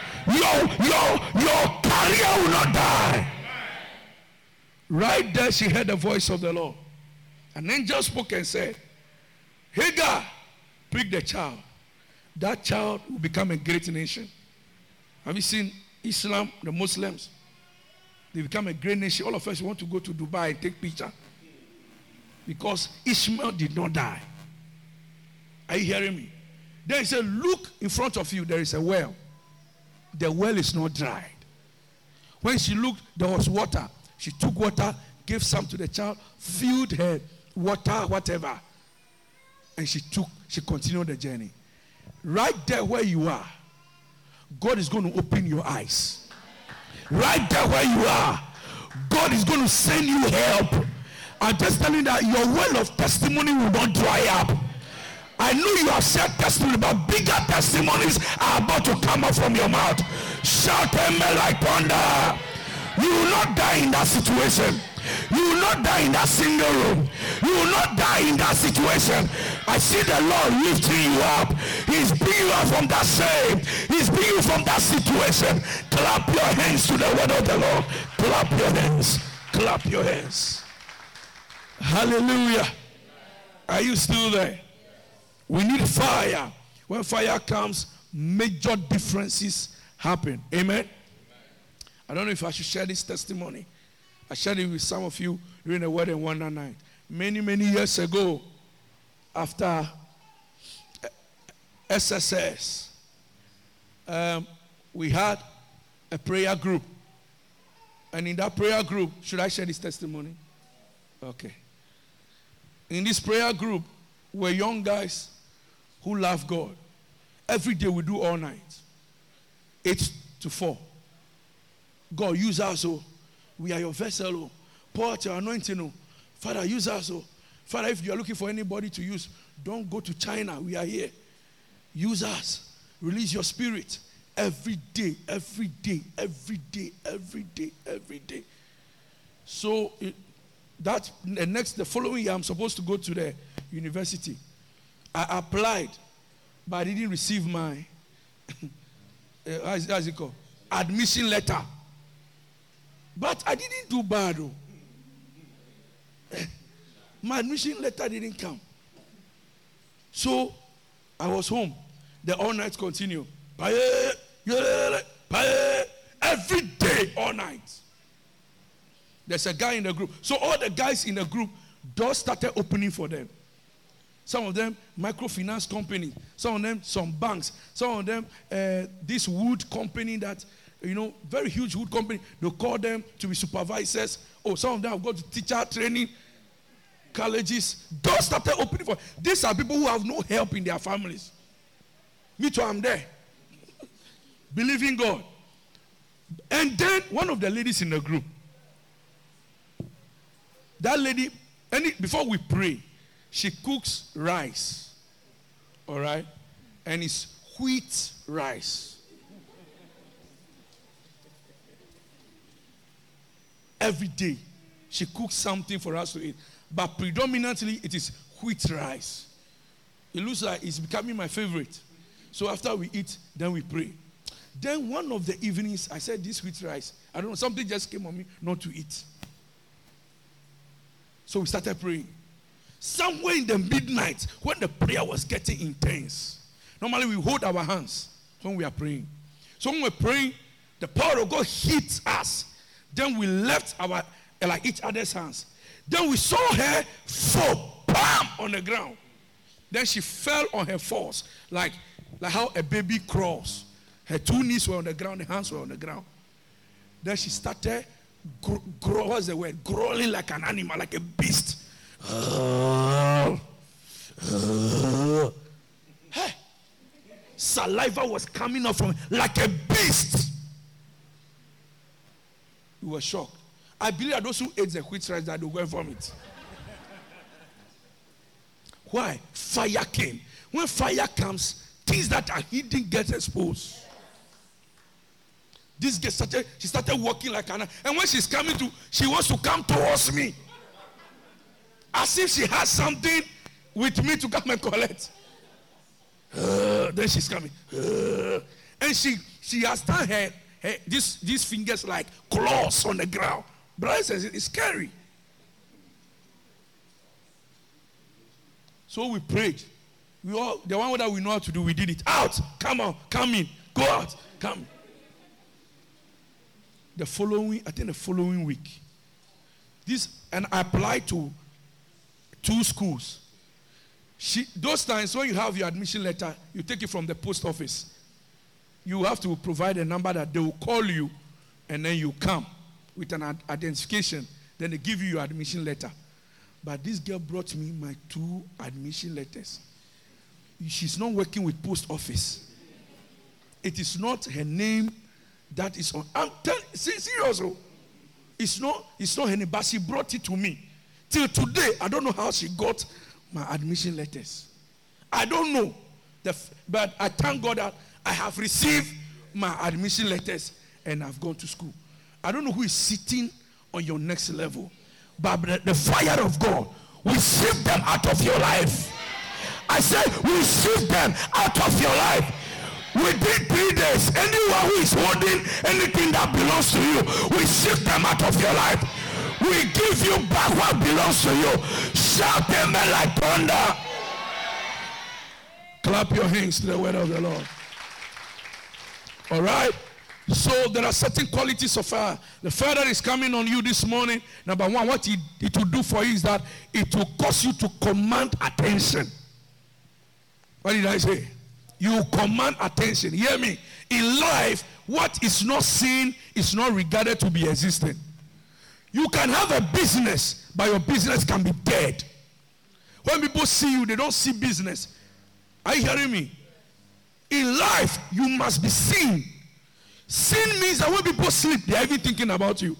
Speaker 2: Your career will not die. Right there she heard the voice of the Lord. An angel spoke and said, Hagar, pick the child. That child will become a great nation. Have you seen Islam, the Muslims? They become a great nation. All of us want to go to Dubai and take picture. Because Ishmael did not die. Are you hearing me? Then he said, look in front of you, there is a well. The well is not dried. When she looked, there was water. She took water, gave some to the child, filled her water, whatever. And she continued the journey. Right there where you are, God is going to open your eyes. Right there where you are, God is going to send you help. I'm just telling you that your well of testimony will not dry up. I know you have said testimony, but bigger testimonies are about to come out from your mouth. Shout amen like thunder. You will not die in that situation. You will not die in that single room. You will not die in that situation. I see the Lord lifting you up. He's bringing you out from that shame. He's bringing you from that situation. Clap your hands to the word of the Lord. Clap your hands. Clap your hands. Hallelujah. Are you still there? We need fire. When fire comes, major differences happen. Amen. I don't know if I should share this testimony. I shared it with some of you during the Word and Wonder night. Many years ago, after SSS, we had a prayer group. And in that prayer group, should I share this testimony? Okay. In this prayer group, were young guys who love God. Every day we do all night. 8 to 4. God, use us, oh. We are your vessel, oh. Pour out your anointing, oh. Father, use us, oh. Father, if you are looking for anybody to use, don't go to China. We are here. Use us. Release your spirit. Every day, every day, every day, every day, every day. So the following year, I'm supposed to go to the university. I applied, but I didn't receive my how's it called? Admission letter. But I didn't do bad, though. My admission letter didn't come. So I was home. The all night continued. Every day, all night. There's a guy in the group. So all the guys in the group, doors started opening for them. Some of them, microfinance company. Some of them, some banks. Some of them, this wood company that, very huge wood company. They call them to be supervisors. Oh, some of them have got to teacher training, colleges. Doors started opening for. These are people who have no help in their families. Me too, I'm there. Believing God. And then one of the ladies in the group, that lady, before we pray, she cooks rice. All right? And it's wheat rice. Every day, she cooks something for us to eat. But predominantly, it is wheat rice. It looks like it's becoming my favorite. So after we eat, then we pray. Then one of the evenings, I said, this wheat rice, I don't know, something just came on me not to eat. So we started praying. Somewhere in the midnight, when the prayer was getting intense, normally we hold our hands when we are praying. So when we're praying, the power of God hits us. Then we left our, like each other's hands. Then we saw her fall, bam, on the ground. Then she fell on her face, like how a baby crawls. Her two knees were on the ground, her hands were on the ground. Then she started, what's the word? Growling like an animal, like a beast. Hey. Saliva was coming out from her like a beast. We were shocked. I believe that those who ate the wheat rice that they went from it. Why? Fire came. When fire comes, things that are hidden get exposed. This girl she started walking like an, and when she's coming she wants to come towards me. As if she has something with me to come and collect. Then she's coming. And she has done her these fingers like claws on the ground. Brother says it's scary. So we prayed. The one that we know how to do, we did it. Out, come on, come in, go out, come. The following week, and I applied to 2 schools. Those times when you have your admission letter, you take it from the post office. You have to provide a number that they will call you, and then you come with an identification. Then they give you your admission letter. But this girl brought me my 2 admission letters. She's not working with post office. It is not her name that is on. I'm telling you, serious. It's not Henny, but she brought it to me. Till today, I don't know how she got my admission letters. I don't know. But I thank God that I have received my admission letters and I've gone to school. I don't know who is sitting on your next level, but the fire of God will sift them out of your life. I said, we sift them out of your life. Within 3 days, anyone who is holding anything that belongs to you, we sift them out of your life. We give you back what belongs to you. Shout amen like thunder. Clap your hands to the word of the Lord. All right. So there are certain qualities of fire. The fire that is coming on you this morning, number one, what it will do for you is that it will cause you to command attention. What did I say? You command attention. Hear me. In life, what is not seen is not regarded to be existing. You can have a business, but your business can be dead. When people see you, they don't see business. Are you hearing me? In life, you must be seen. Sin means that when people sleep, they are even thinking about you.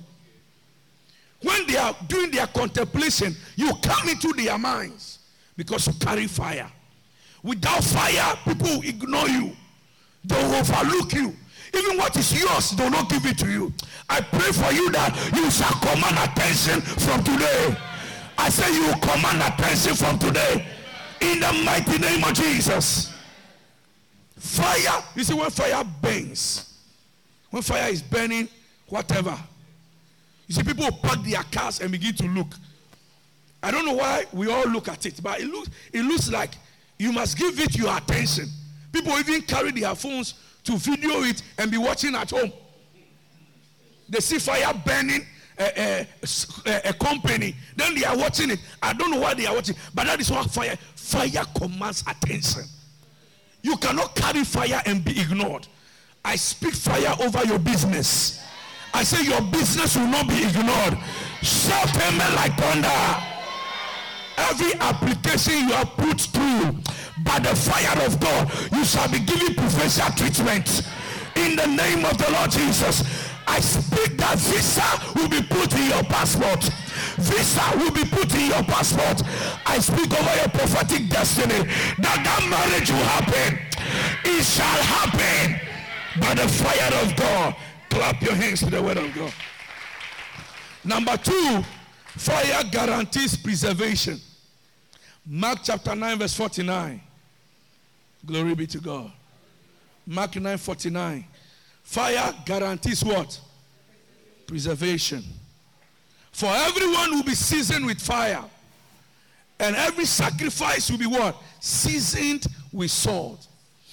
Speaker 2: When they are doing their contemplation, you come into their minds because you carry fire. Without fire, people will ignore you. They will overlook you. Even what is yours, they will not give it to you. I pray for you that you shall command attention from today. I say you will command attention from today. In the mighty name of Jesus. Fire, you see, when fire burns, when fire is burning, whatever. You see, people park their cars and begin to look. I don't know why we all look at it, but it looks like you must give it your attention. People even carry their phones to video it and be watching at home. They see fire burning a company, then they are watching it. I don't know why they are watching, but that is what fire commands attention. You cannot carry fire and be ignored. I speak fire over your business. I say your business will not be ignored. Shout amen like thunder. Every application you are put through by the fire of God, you shall be given preferential treatment. In the name of the Lord Jesus, I speak that visa will be put in your passport. Visa will be put in your passport. I speak over your prophetic destiny that marriage will happen. It shall happen by the fire of God. Clap your hands to the word of God. Number 2, fire guarantees preservation. Mark chapter 9 verse 49. Glory be to God. Mark 9:49. Fire guarantees what? Preservation. For everyone will be seasoned with fire. And every sacrifice will be what? Seasoned with salt.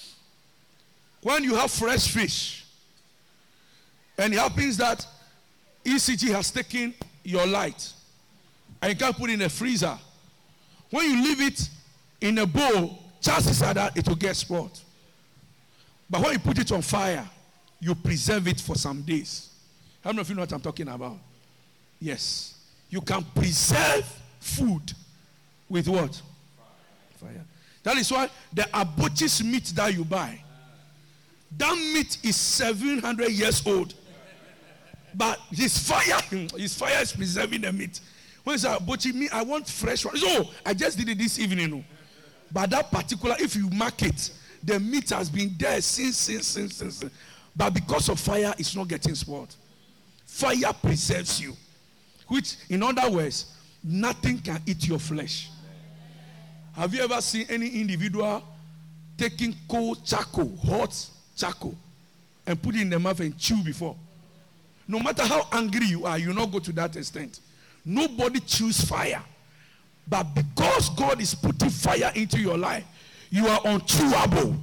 Speaker 2: When you have fresh fish, and it happens that ECG has taken your light, and you can't put it in a freezer. When you leave it in a bowl, chances are that it will get spoiled. But when you put it on fire, you preserve it for some days. How many of you know what I'm talking about? Yes. You can preserve food with what? Fire. That is why the abochis meat that you buy, that meat is 700 years old. But his fire is preserving the meat. When it's abochi meat, I want fresh one. So I just did it this evening. But that particular, if you mark it, the meat has been there since. But because of fire, it's not getting spoiled. Fire preserves you. Which, in other words, nothing can eat your flesh. Have you ever seen any individual taking cold charcoal, hot charcoal, and put it in the mouth and chew before? No matter how angry you are, you will not go to that extent. Nobody chews fire. But because God is putting fire into your life, you are unchewable.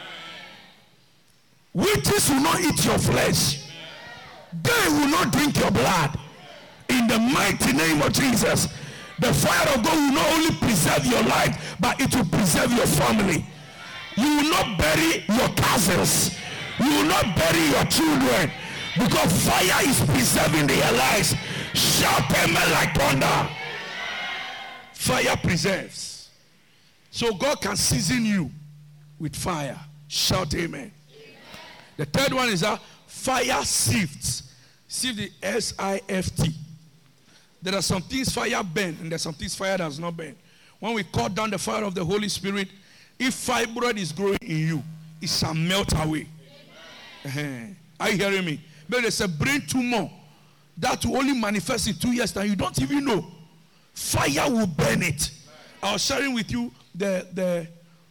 Speaker 2: Witches will not eat your flesh. They will not drink your blood. In the mighty name of Jesus, the fire of God will not only preserve your life, but it will preserve your family. You will not bury your cousins. You will not bury your children, because fire is preserving their lives. Shout amen like thunder. Fire preserves. So God can season you with fire. Shout amen. The third one is that fire sifts. See the SIFT. There are some things fire burn, and there are some things fire does not burn. When we call down the fire of the Holy Spirit, if fibroid is growing in you, it shall melt away. Are you hearing me? But there's a brain tumor that will only manifest in 2 years and you don't even know. Fire will burn it. I was sharing with you the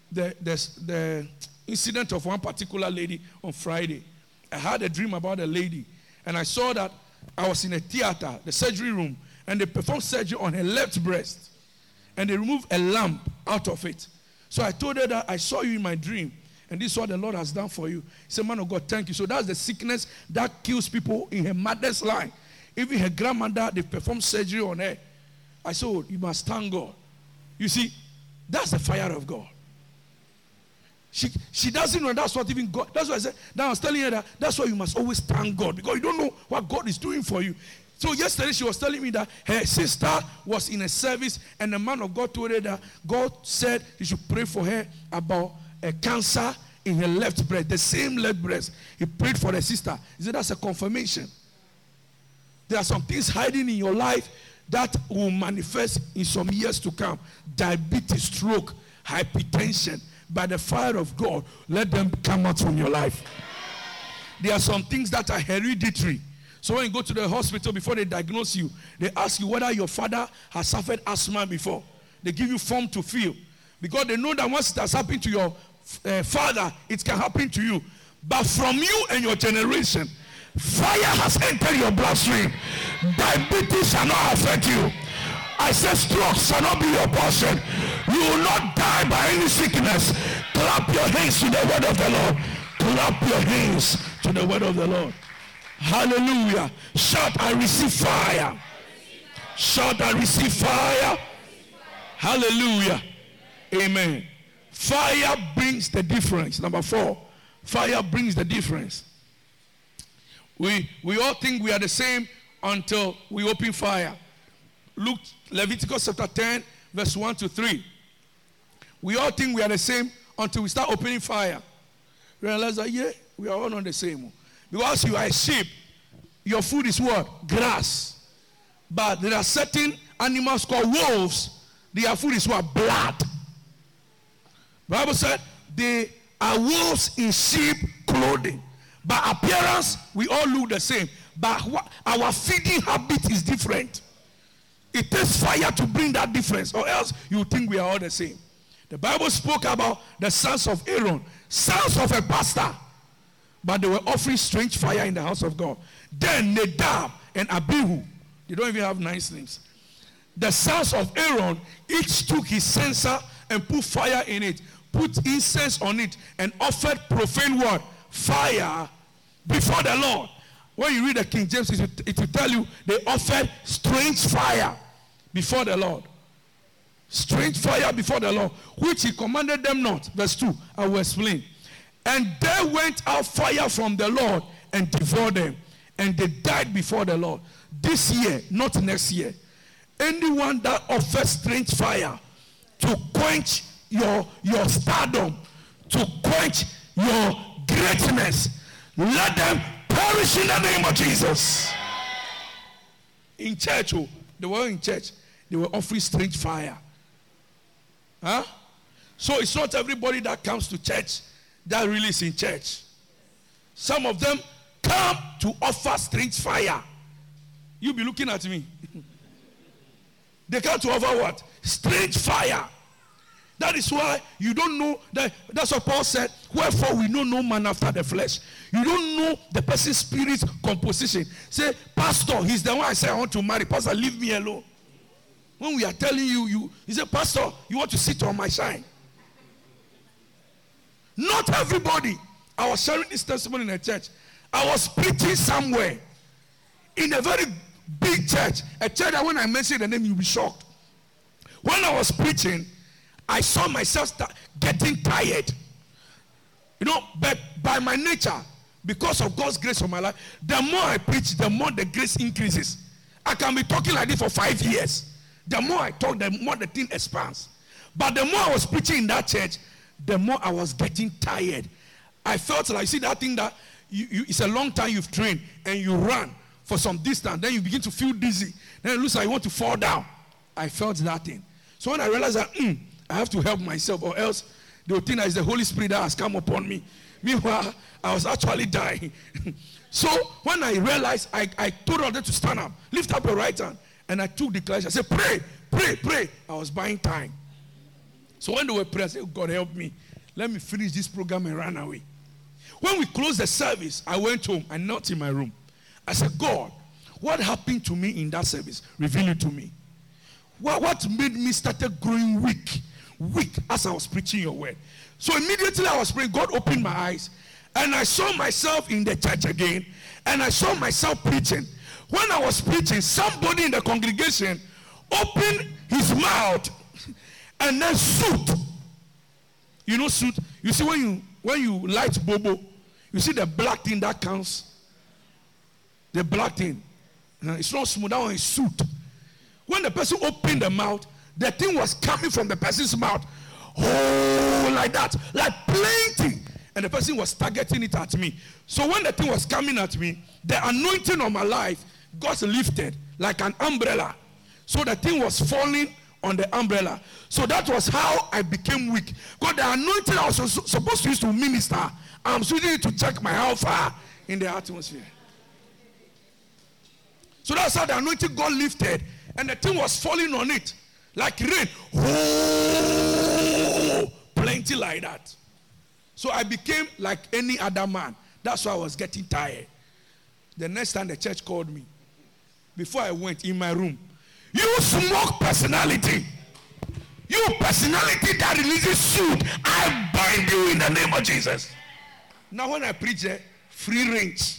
Speaker 2: incident of one particular lady on Friday. I had a dream about a lady, and I saw that I was in a theater, the surgery room, and they performed surgery on her left breast, and they removed a lump out of it. So I told her that I saw you in my dream, and this is what the Lord has done for you. He said, man of God, thank you. So that's the sickness that kills people in her mother's line. Even her grandmother, they performed surgery on her. I said, oh, you must thank God. You see, that's the fire of God. She doesn't know that's what even God. That's why I said, now I was telling her that that's why you must always thank God, because you don't know what God is doing for you. So yesterday she was telling me that her sister was in a service, and the man of God told her that God said he should pray for her about a cancer in her left breast, the same left breast. He prayed for the sister. He said that's a confirmation. There are some things hiding in your life that will manifest in some years to come. Diabetes, stroke, hypertension. By the fire of God, let them come out from your life. There are some things that are hereditary. So when you go to the hospital, before they diagnose you, they ask you whether your father has suffered asthma before. They give you form to fill, because they know that once it has happened to your father, it can happen to you. But from you and your generation, fire has entered your bloodstream. Diabetes shall not affect you. I said stroke shall not be your portion. You will not die by any sickness. Clap your hands to the word of the Lord. Clap your hands to the word of the Lord. Hallelujah. Shout, I receive fire. Shout, I receive fire. Hallelujah. Amen. Fire brings the difference. Number 4. Fire brings the difference. We all think we are the same until we open fire. Look, Leviticus chapter 10, verse 1 to 3. We all think we are the same until we start opening fire. Realize that, yeah, we are all not the same. Because you are a sheep, your food is what? Grass. But there are certain animals called wolves. Their food is what? Blood. The Bible said they are wolves in sheep clothing. By appearance, we all look the same. But our feeding habit is different. It takes fire to bring that difference, or else you think we are all the same. The Bible spoke about the sons of Aaron, sons of a pastor, but they were offering strange fire in the house of God. Then Nadab and Abihu, they don't even have nice names. The sons of Aaron each took his censer and put fire in it, put incense on it, and offered profane word, fire before the Lord. When you read the King James, it will tell you they offered strange fire before the Lord. Strange fire before the Lord, which he commanded them not. Verse 2, I will explain. And there went out fire from the Lord and devoured them, and they died before the Lord. This year, not next year. Anyone that offers strange fire to quench your stardom, to quench your greatness, let them perish in the name of Jesus. In church, they were in church, they were offering strange fire. Huh? So it's not everybody that comes to church that really is in church. Some of them come to offer strange fire. You be looking at me. They come to offer what? Strange fire. That is why you don't know that. That's what Paul said. Wherefore we know no man after the flesh. You don't know the person's spirit composition. Say, Pastor, he's the one I say I want to marry. Pastor, leave me alone. When we are telling you say, Pastor, you want to sit on my shine. Not everybody. I was sharing this testimony in a church. I was preaching somewhere in a very big church. A church that when I mention the name, you'll be shocked. When I was preaching, I saw myself getting tired. You know, but by my nature, because of God's grace on my life, the more I preach, the more the grace increases. I can be talking like this for 5 years. The more I talk, the more the thing expands. But the more I was preaching in that church, the more I was getting tired. I felt like, see that thing that it's a long time you've trained and you run for some distance. Then you begin to feel dizzy. Then it looks like you want to fall down. I felt that thing. So when I realized that I have to help myself, or else they will think that it's the Holy Spirit that has come upon me. Meanwhile, I was actually dying. So when I realized, I told them to stand up, lift up your right hand, and I took the declaration. I said, pray, pray, pray. I was buying time. So when they were praying, I said, God help me. Let me finish this program and run away. When we closed the service, I went home. I knelt in my room. I said, God, what happened to me in that service? Reveal it to me. What made me started growing weak as I was preaching your word? So immediately I was praying, God opened my eyes, and I saw myself in the church again, and I saw myself preaching. When I was preaching, somebody in the congregation opened his mouth and then suit. You know suit? You see when you light bobo, you see the black thing that counts? The black thing. It's not smooth, that one is suit. When the person opened the mouth, the thing was coming from the person's mouth. Oh, like that. Like plenty. And the person was targeting it at me. So when the thing was coming at me, the anointing on my life got lifted like an umbrella. So the thing was falling on the umbrella. So that was how I became weak. Because the anointing I was supposed to use to minister, I'm using it to check my how far in the atmosphere. So that's how the anointing got lifted, and the thing was falling on it like rain. Oh, plenty like that. So I became like any other man. That's why I was getting tired. The next time the church called me, before I went in my room, you smoke personality. You personality that releases suit, I bind you in the name of Jesus. Now when I preach there, free range.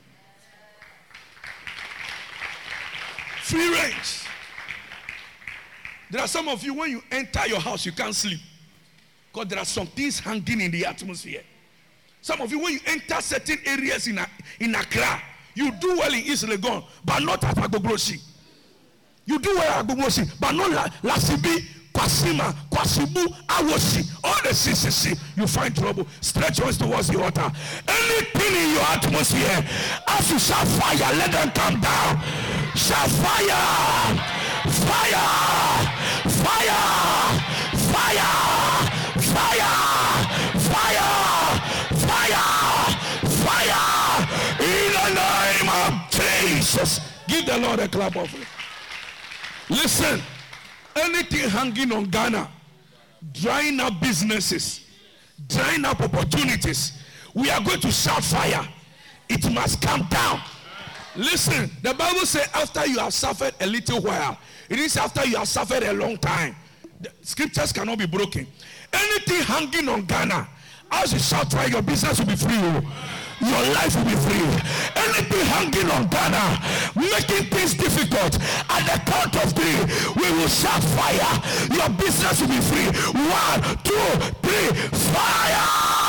Speaker 2: Free range. There are some of you, when you enter your house, you can't sleep. Because there are some things hanging in the atmosphere. Some of you, when you enter certain areas in Accra, you do well in East Legon, but not at Agbogbosi. You do well at Agbogbosi, but not Lasibi, Kwasima, Kwasibu, Awosi. All the CCC, you find trouble. Stretch yours towards the altar. Anything in your atmosphere, as you shout fire, let them come down. Shout fire! Fire! Fire! Fire! Fire! Fire! Fire! Fire! In the name of Jesus. Give the Lord a clap offering. Listen, anything hanging on Ghana, drying up businesses, drying up opportunities, we are going to shout fire. It must come down. Listen, the Bible says after you have suffered a little while, it is after you have suffered a long time. The scriptures cannot be broken. Anything hanging on Ghana, as you shout fire, your business will be free. Your life will be free. Anything hanging on Ghana, making things difficult, at the count of 3, we will shout fire. Your business will be free. 1, 2, 3, fire!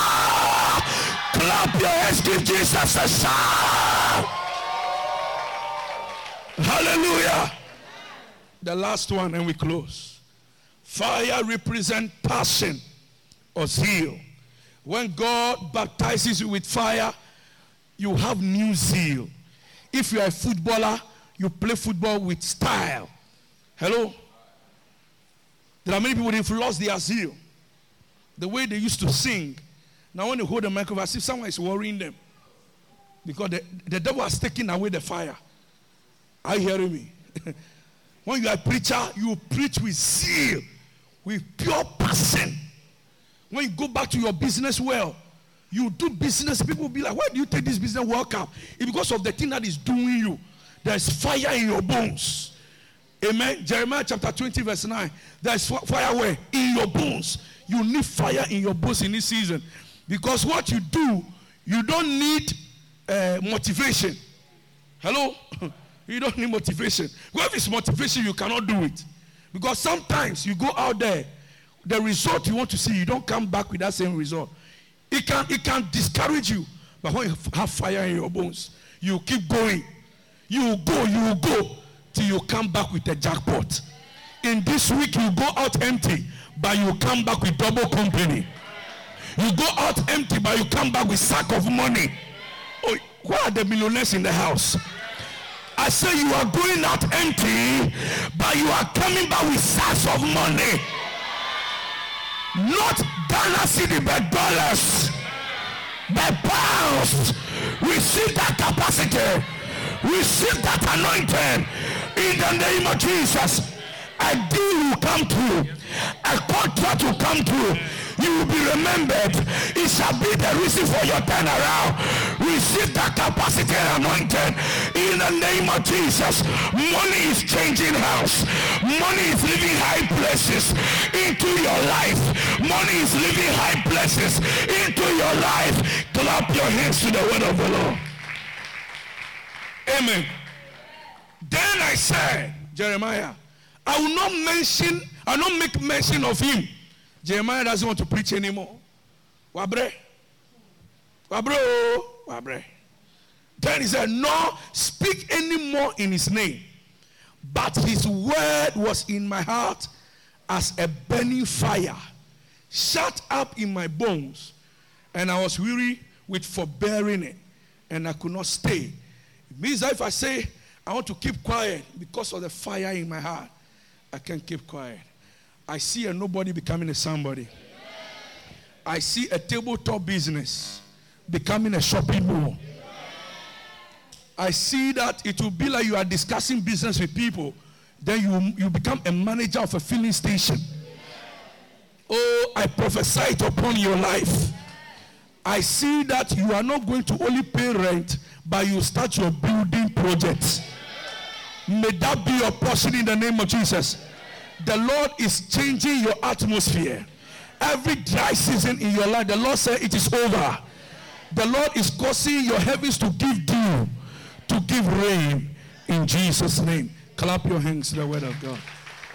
Speaker 2: Clap your hands, give Jesus a shout. Hallelujah. The last one, and we close. Fire represents passion or zeal. When God baptizes you with fire, you have new zeal. If you are a footballer, you play football with style. Hello? There are many people who've lost their zeal. The way they used to sing. Now when they hold the microphone, as if someone is worrying them. Because the devil has taken away the fire. Are you hearing me? When you are a preacher, you preach with zeal, with pure passion. When you go back to your business well, you do business, people will be like, why do you take this business work out? It's because of the thing that is doing you. There's fire in your bones. Amen. Jeremiah chapter 20 verse 9. There's fire where? In your bones. You need fire in your bones in this season. Because what you do, you don't need motivation. Hello? You don't need motivation. Because if it's motivation, you cannot do it. Because sometimes you go out there, the result you want to see, you don't come back with that same result. It can discourage you. But when you have fire in your bones, you keep going. You go till you come back with a jackpot. In this week, you go out empty, but you come back with double company. You go out empty, but you come back with sack of money. Oh, who are the millionaires in the house? I say you are going out empty, but you are coming back with sacks of money. Not Ghana city, but dollars, but pounds. Receive that capacity. Receive that anointing in the name of Jesus. A deal will come through. A contract will come through. You will be remembered. It shall be the reason for your turnaround. Receive that capacity and anointing in the name of Jesus. Money is changing house. Money is leaving high places into your life. Money is leaving high places into your life. Clap your hands to the word of the Lord. Amen. Then I said, Jeremiah, I will not make mention of him. Jeremiah doesn't want to preach anymore. Wabre. Then he said, no, speak anymore in his name. But his word was in my heart as a burning fire, shut up in my bones. And I was weary with forbearing it, and I could not stay. It means that if I say I want to keep quiet because of the fire in my heart, I can't keep quiet. I see a nobody becoming a somebody. I see a tabletop business becoming a shopping mall. I see that it will be like you are discussing business with people. Then you become a manager of a filling station. Oh, I prophesy it upon your life. I see that you are not going to only pay rent, but you start your building projects. May that be your portion in the name of Jesus. The Lord is changing your atmosphere. Every dry season in your life, the Lord said it is over. The Lord is causing your heavens to give dew, to give rain in Jesus' name. Clap your hands to the word of God.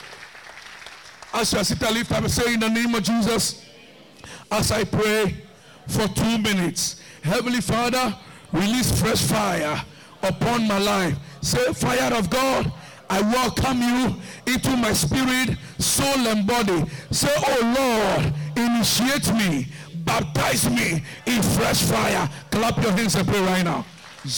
Speaker 2: As you are sitting, lift up and say, in the name of Jesus, as I pray for 2 minutes, Heavenly Father, release fresh fire upon my life. Say, fire of God, I welcome you into my spirit, soul, and body. Say, oh Lord, initiate me, baptize me in fresh fire. Clap your hands and pray right now.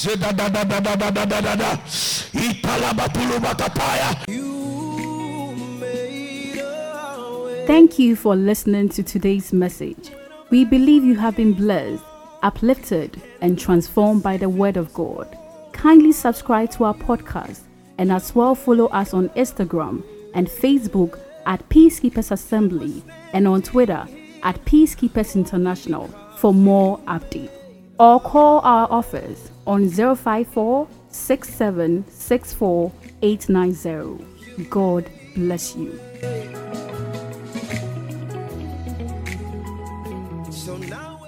Speaker 4: Thank you for listening to today's message. We believe you have been blessed, uplifted, and transformed by the word of God. Kindly subscribe to our podcast and as well follow us on Instagram and Facebook at Peacekeepers Assembly and on Twitter at Peacekeepers International for more updates. Or call our office on 054 6764 890. God bless you.
Speaker 5: So now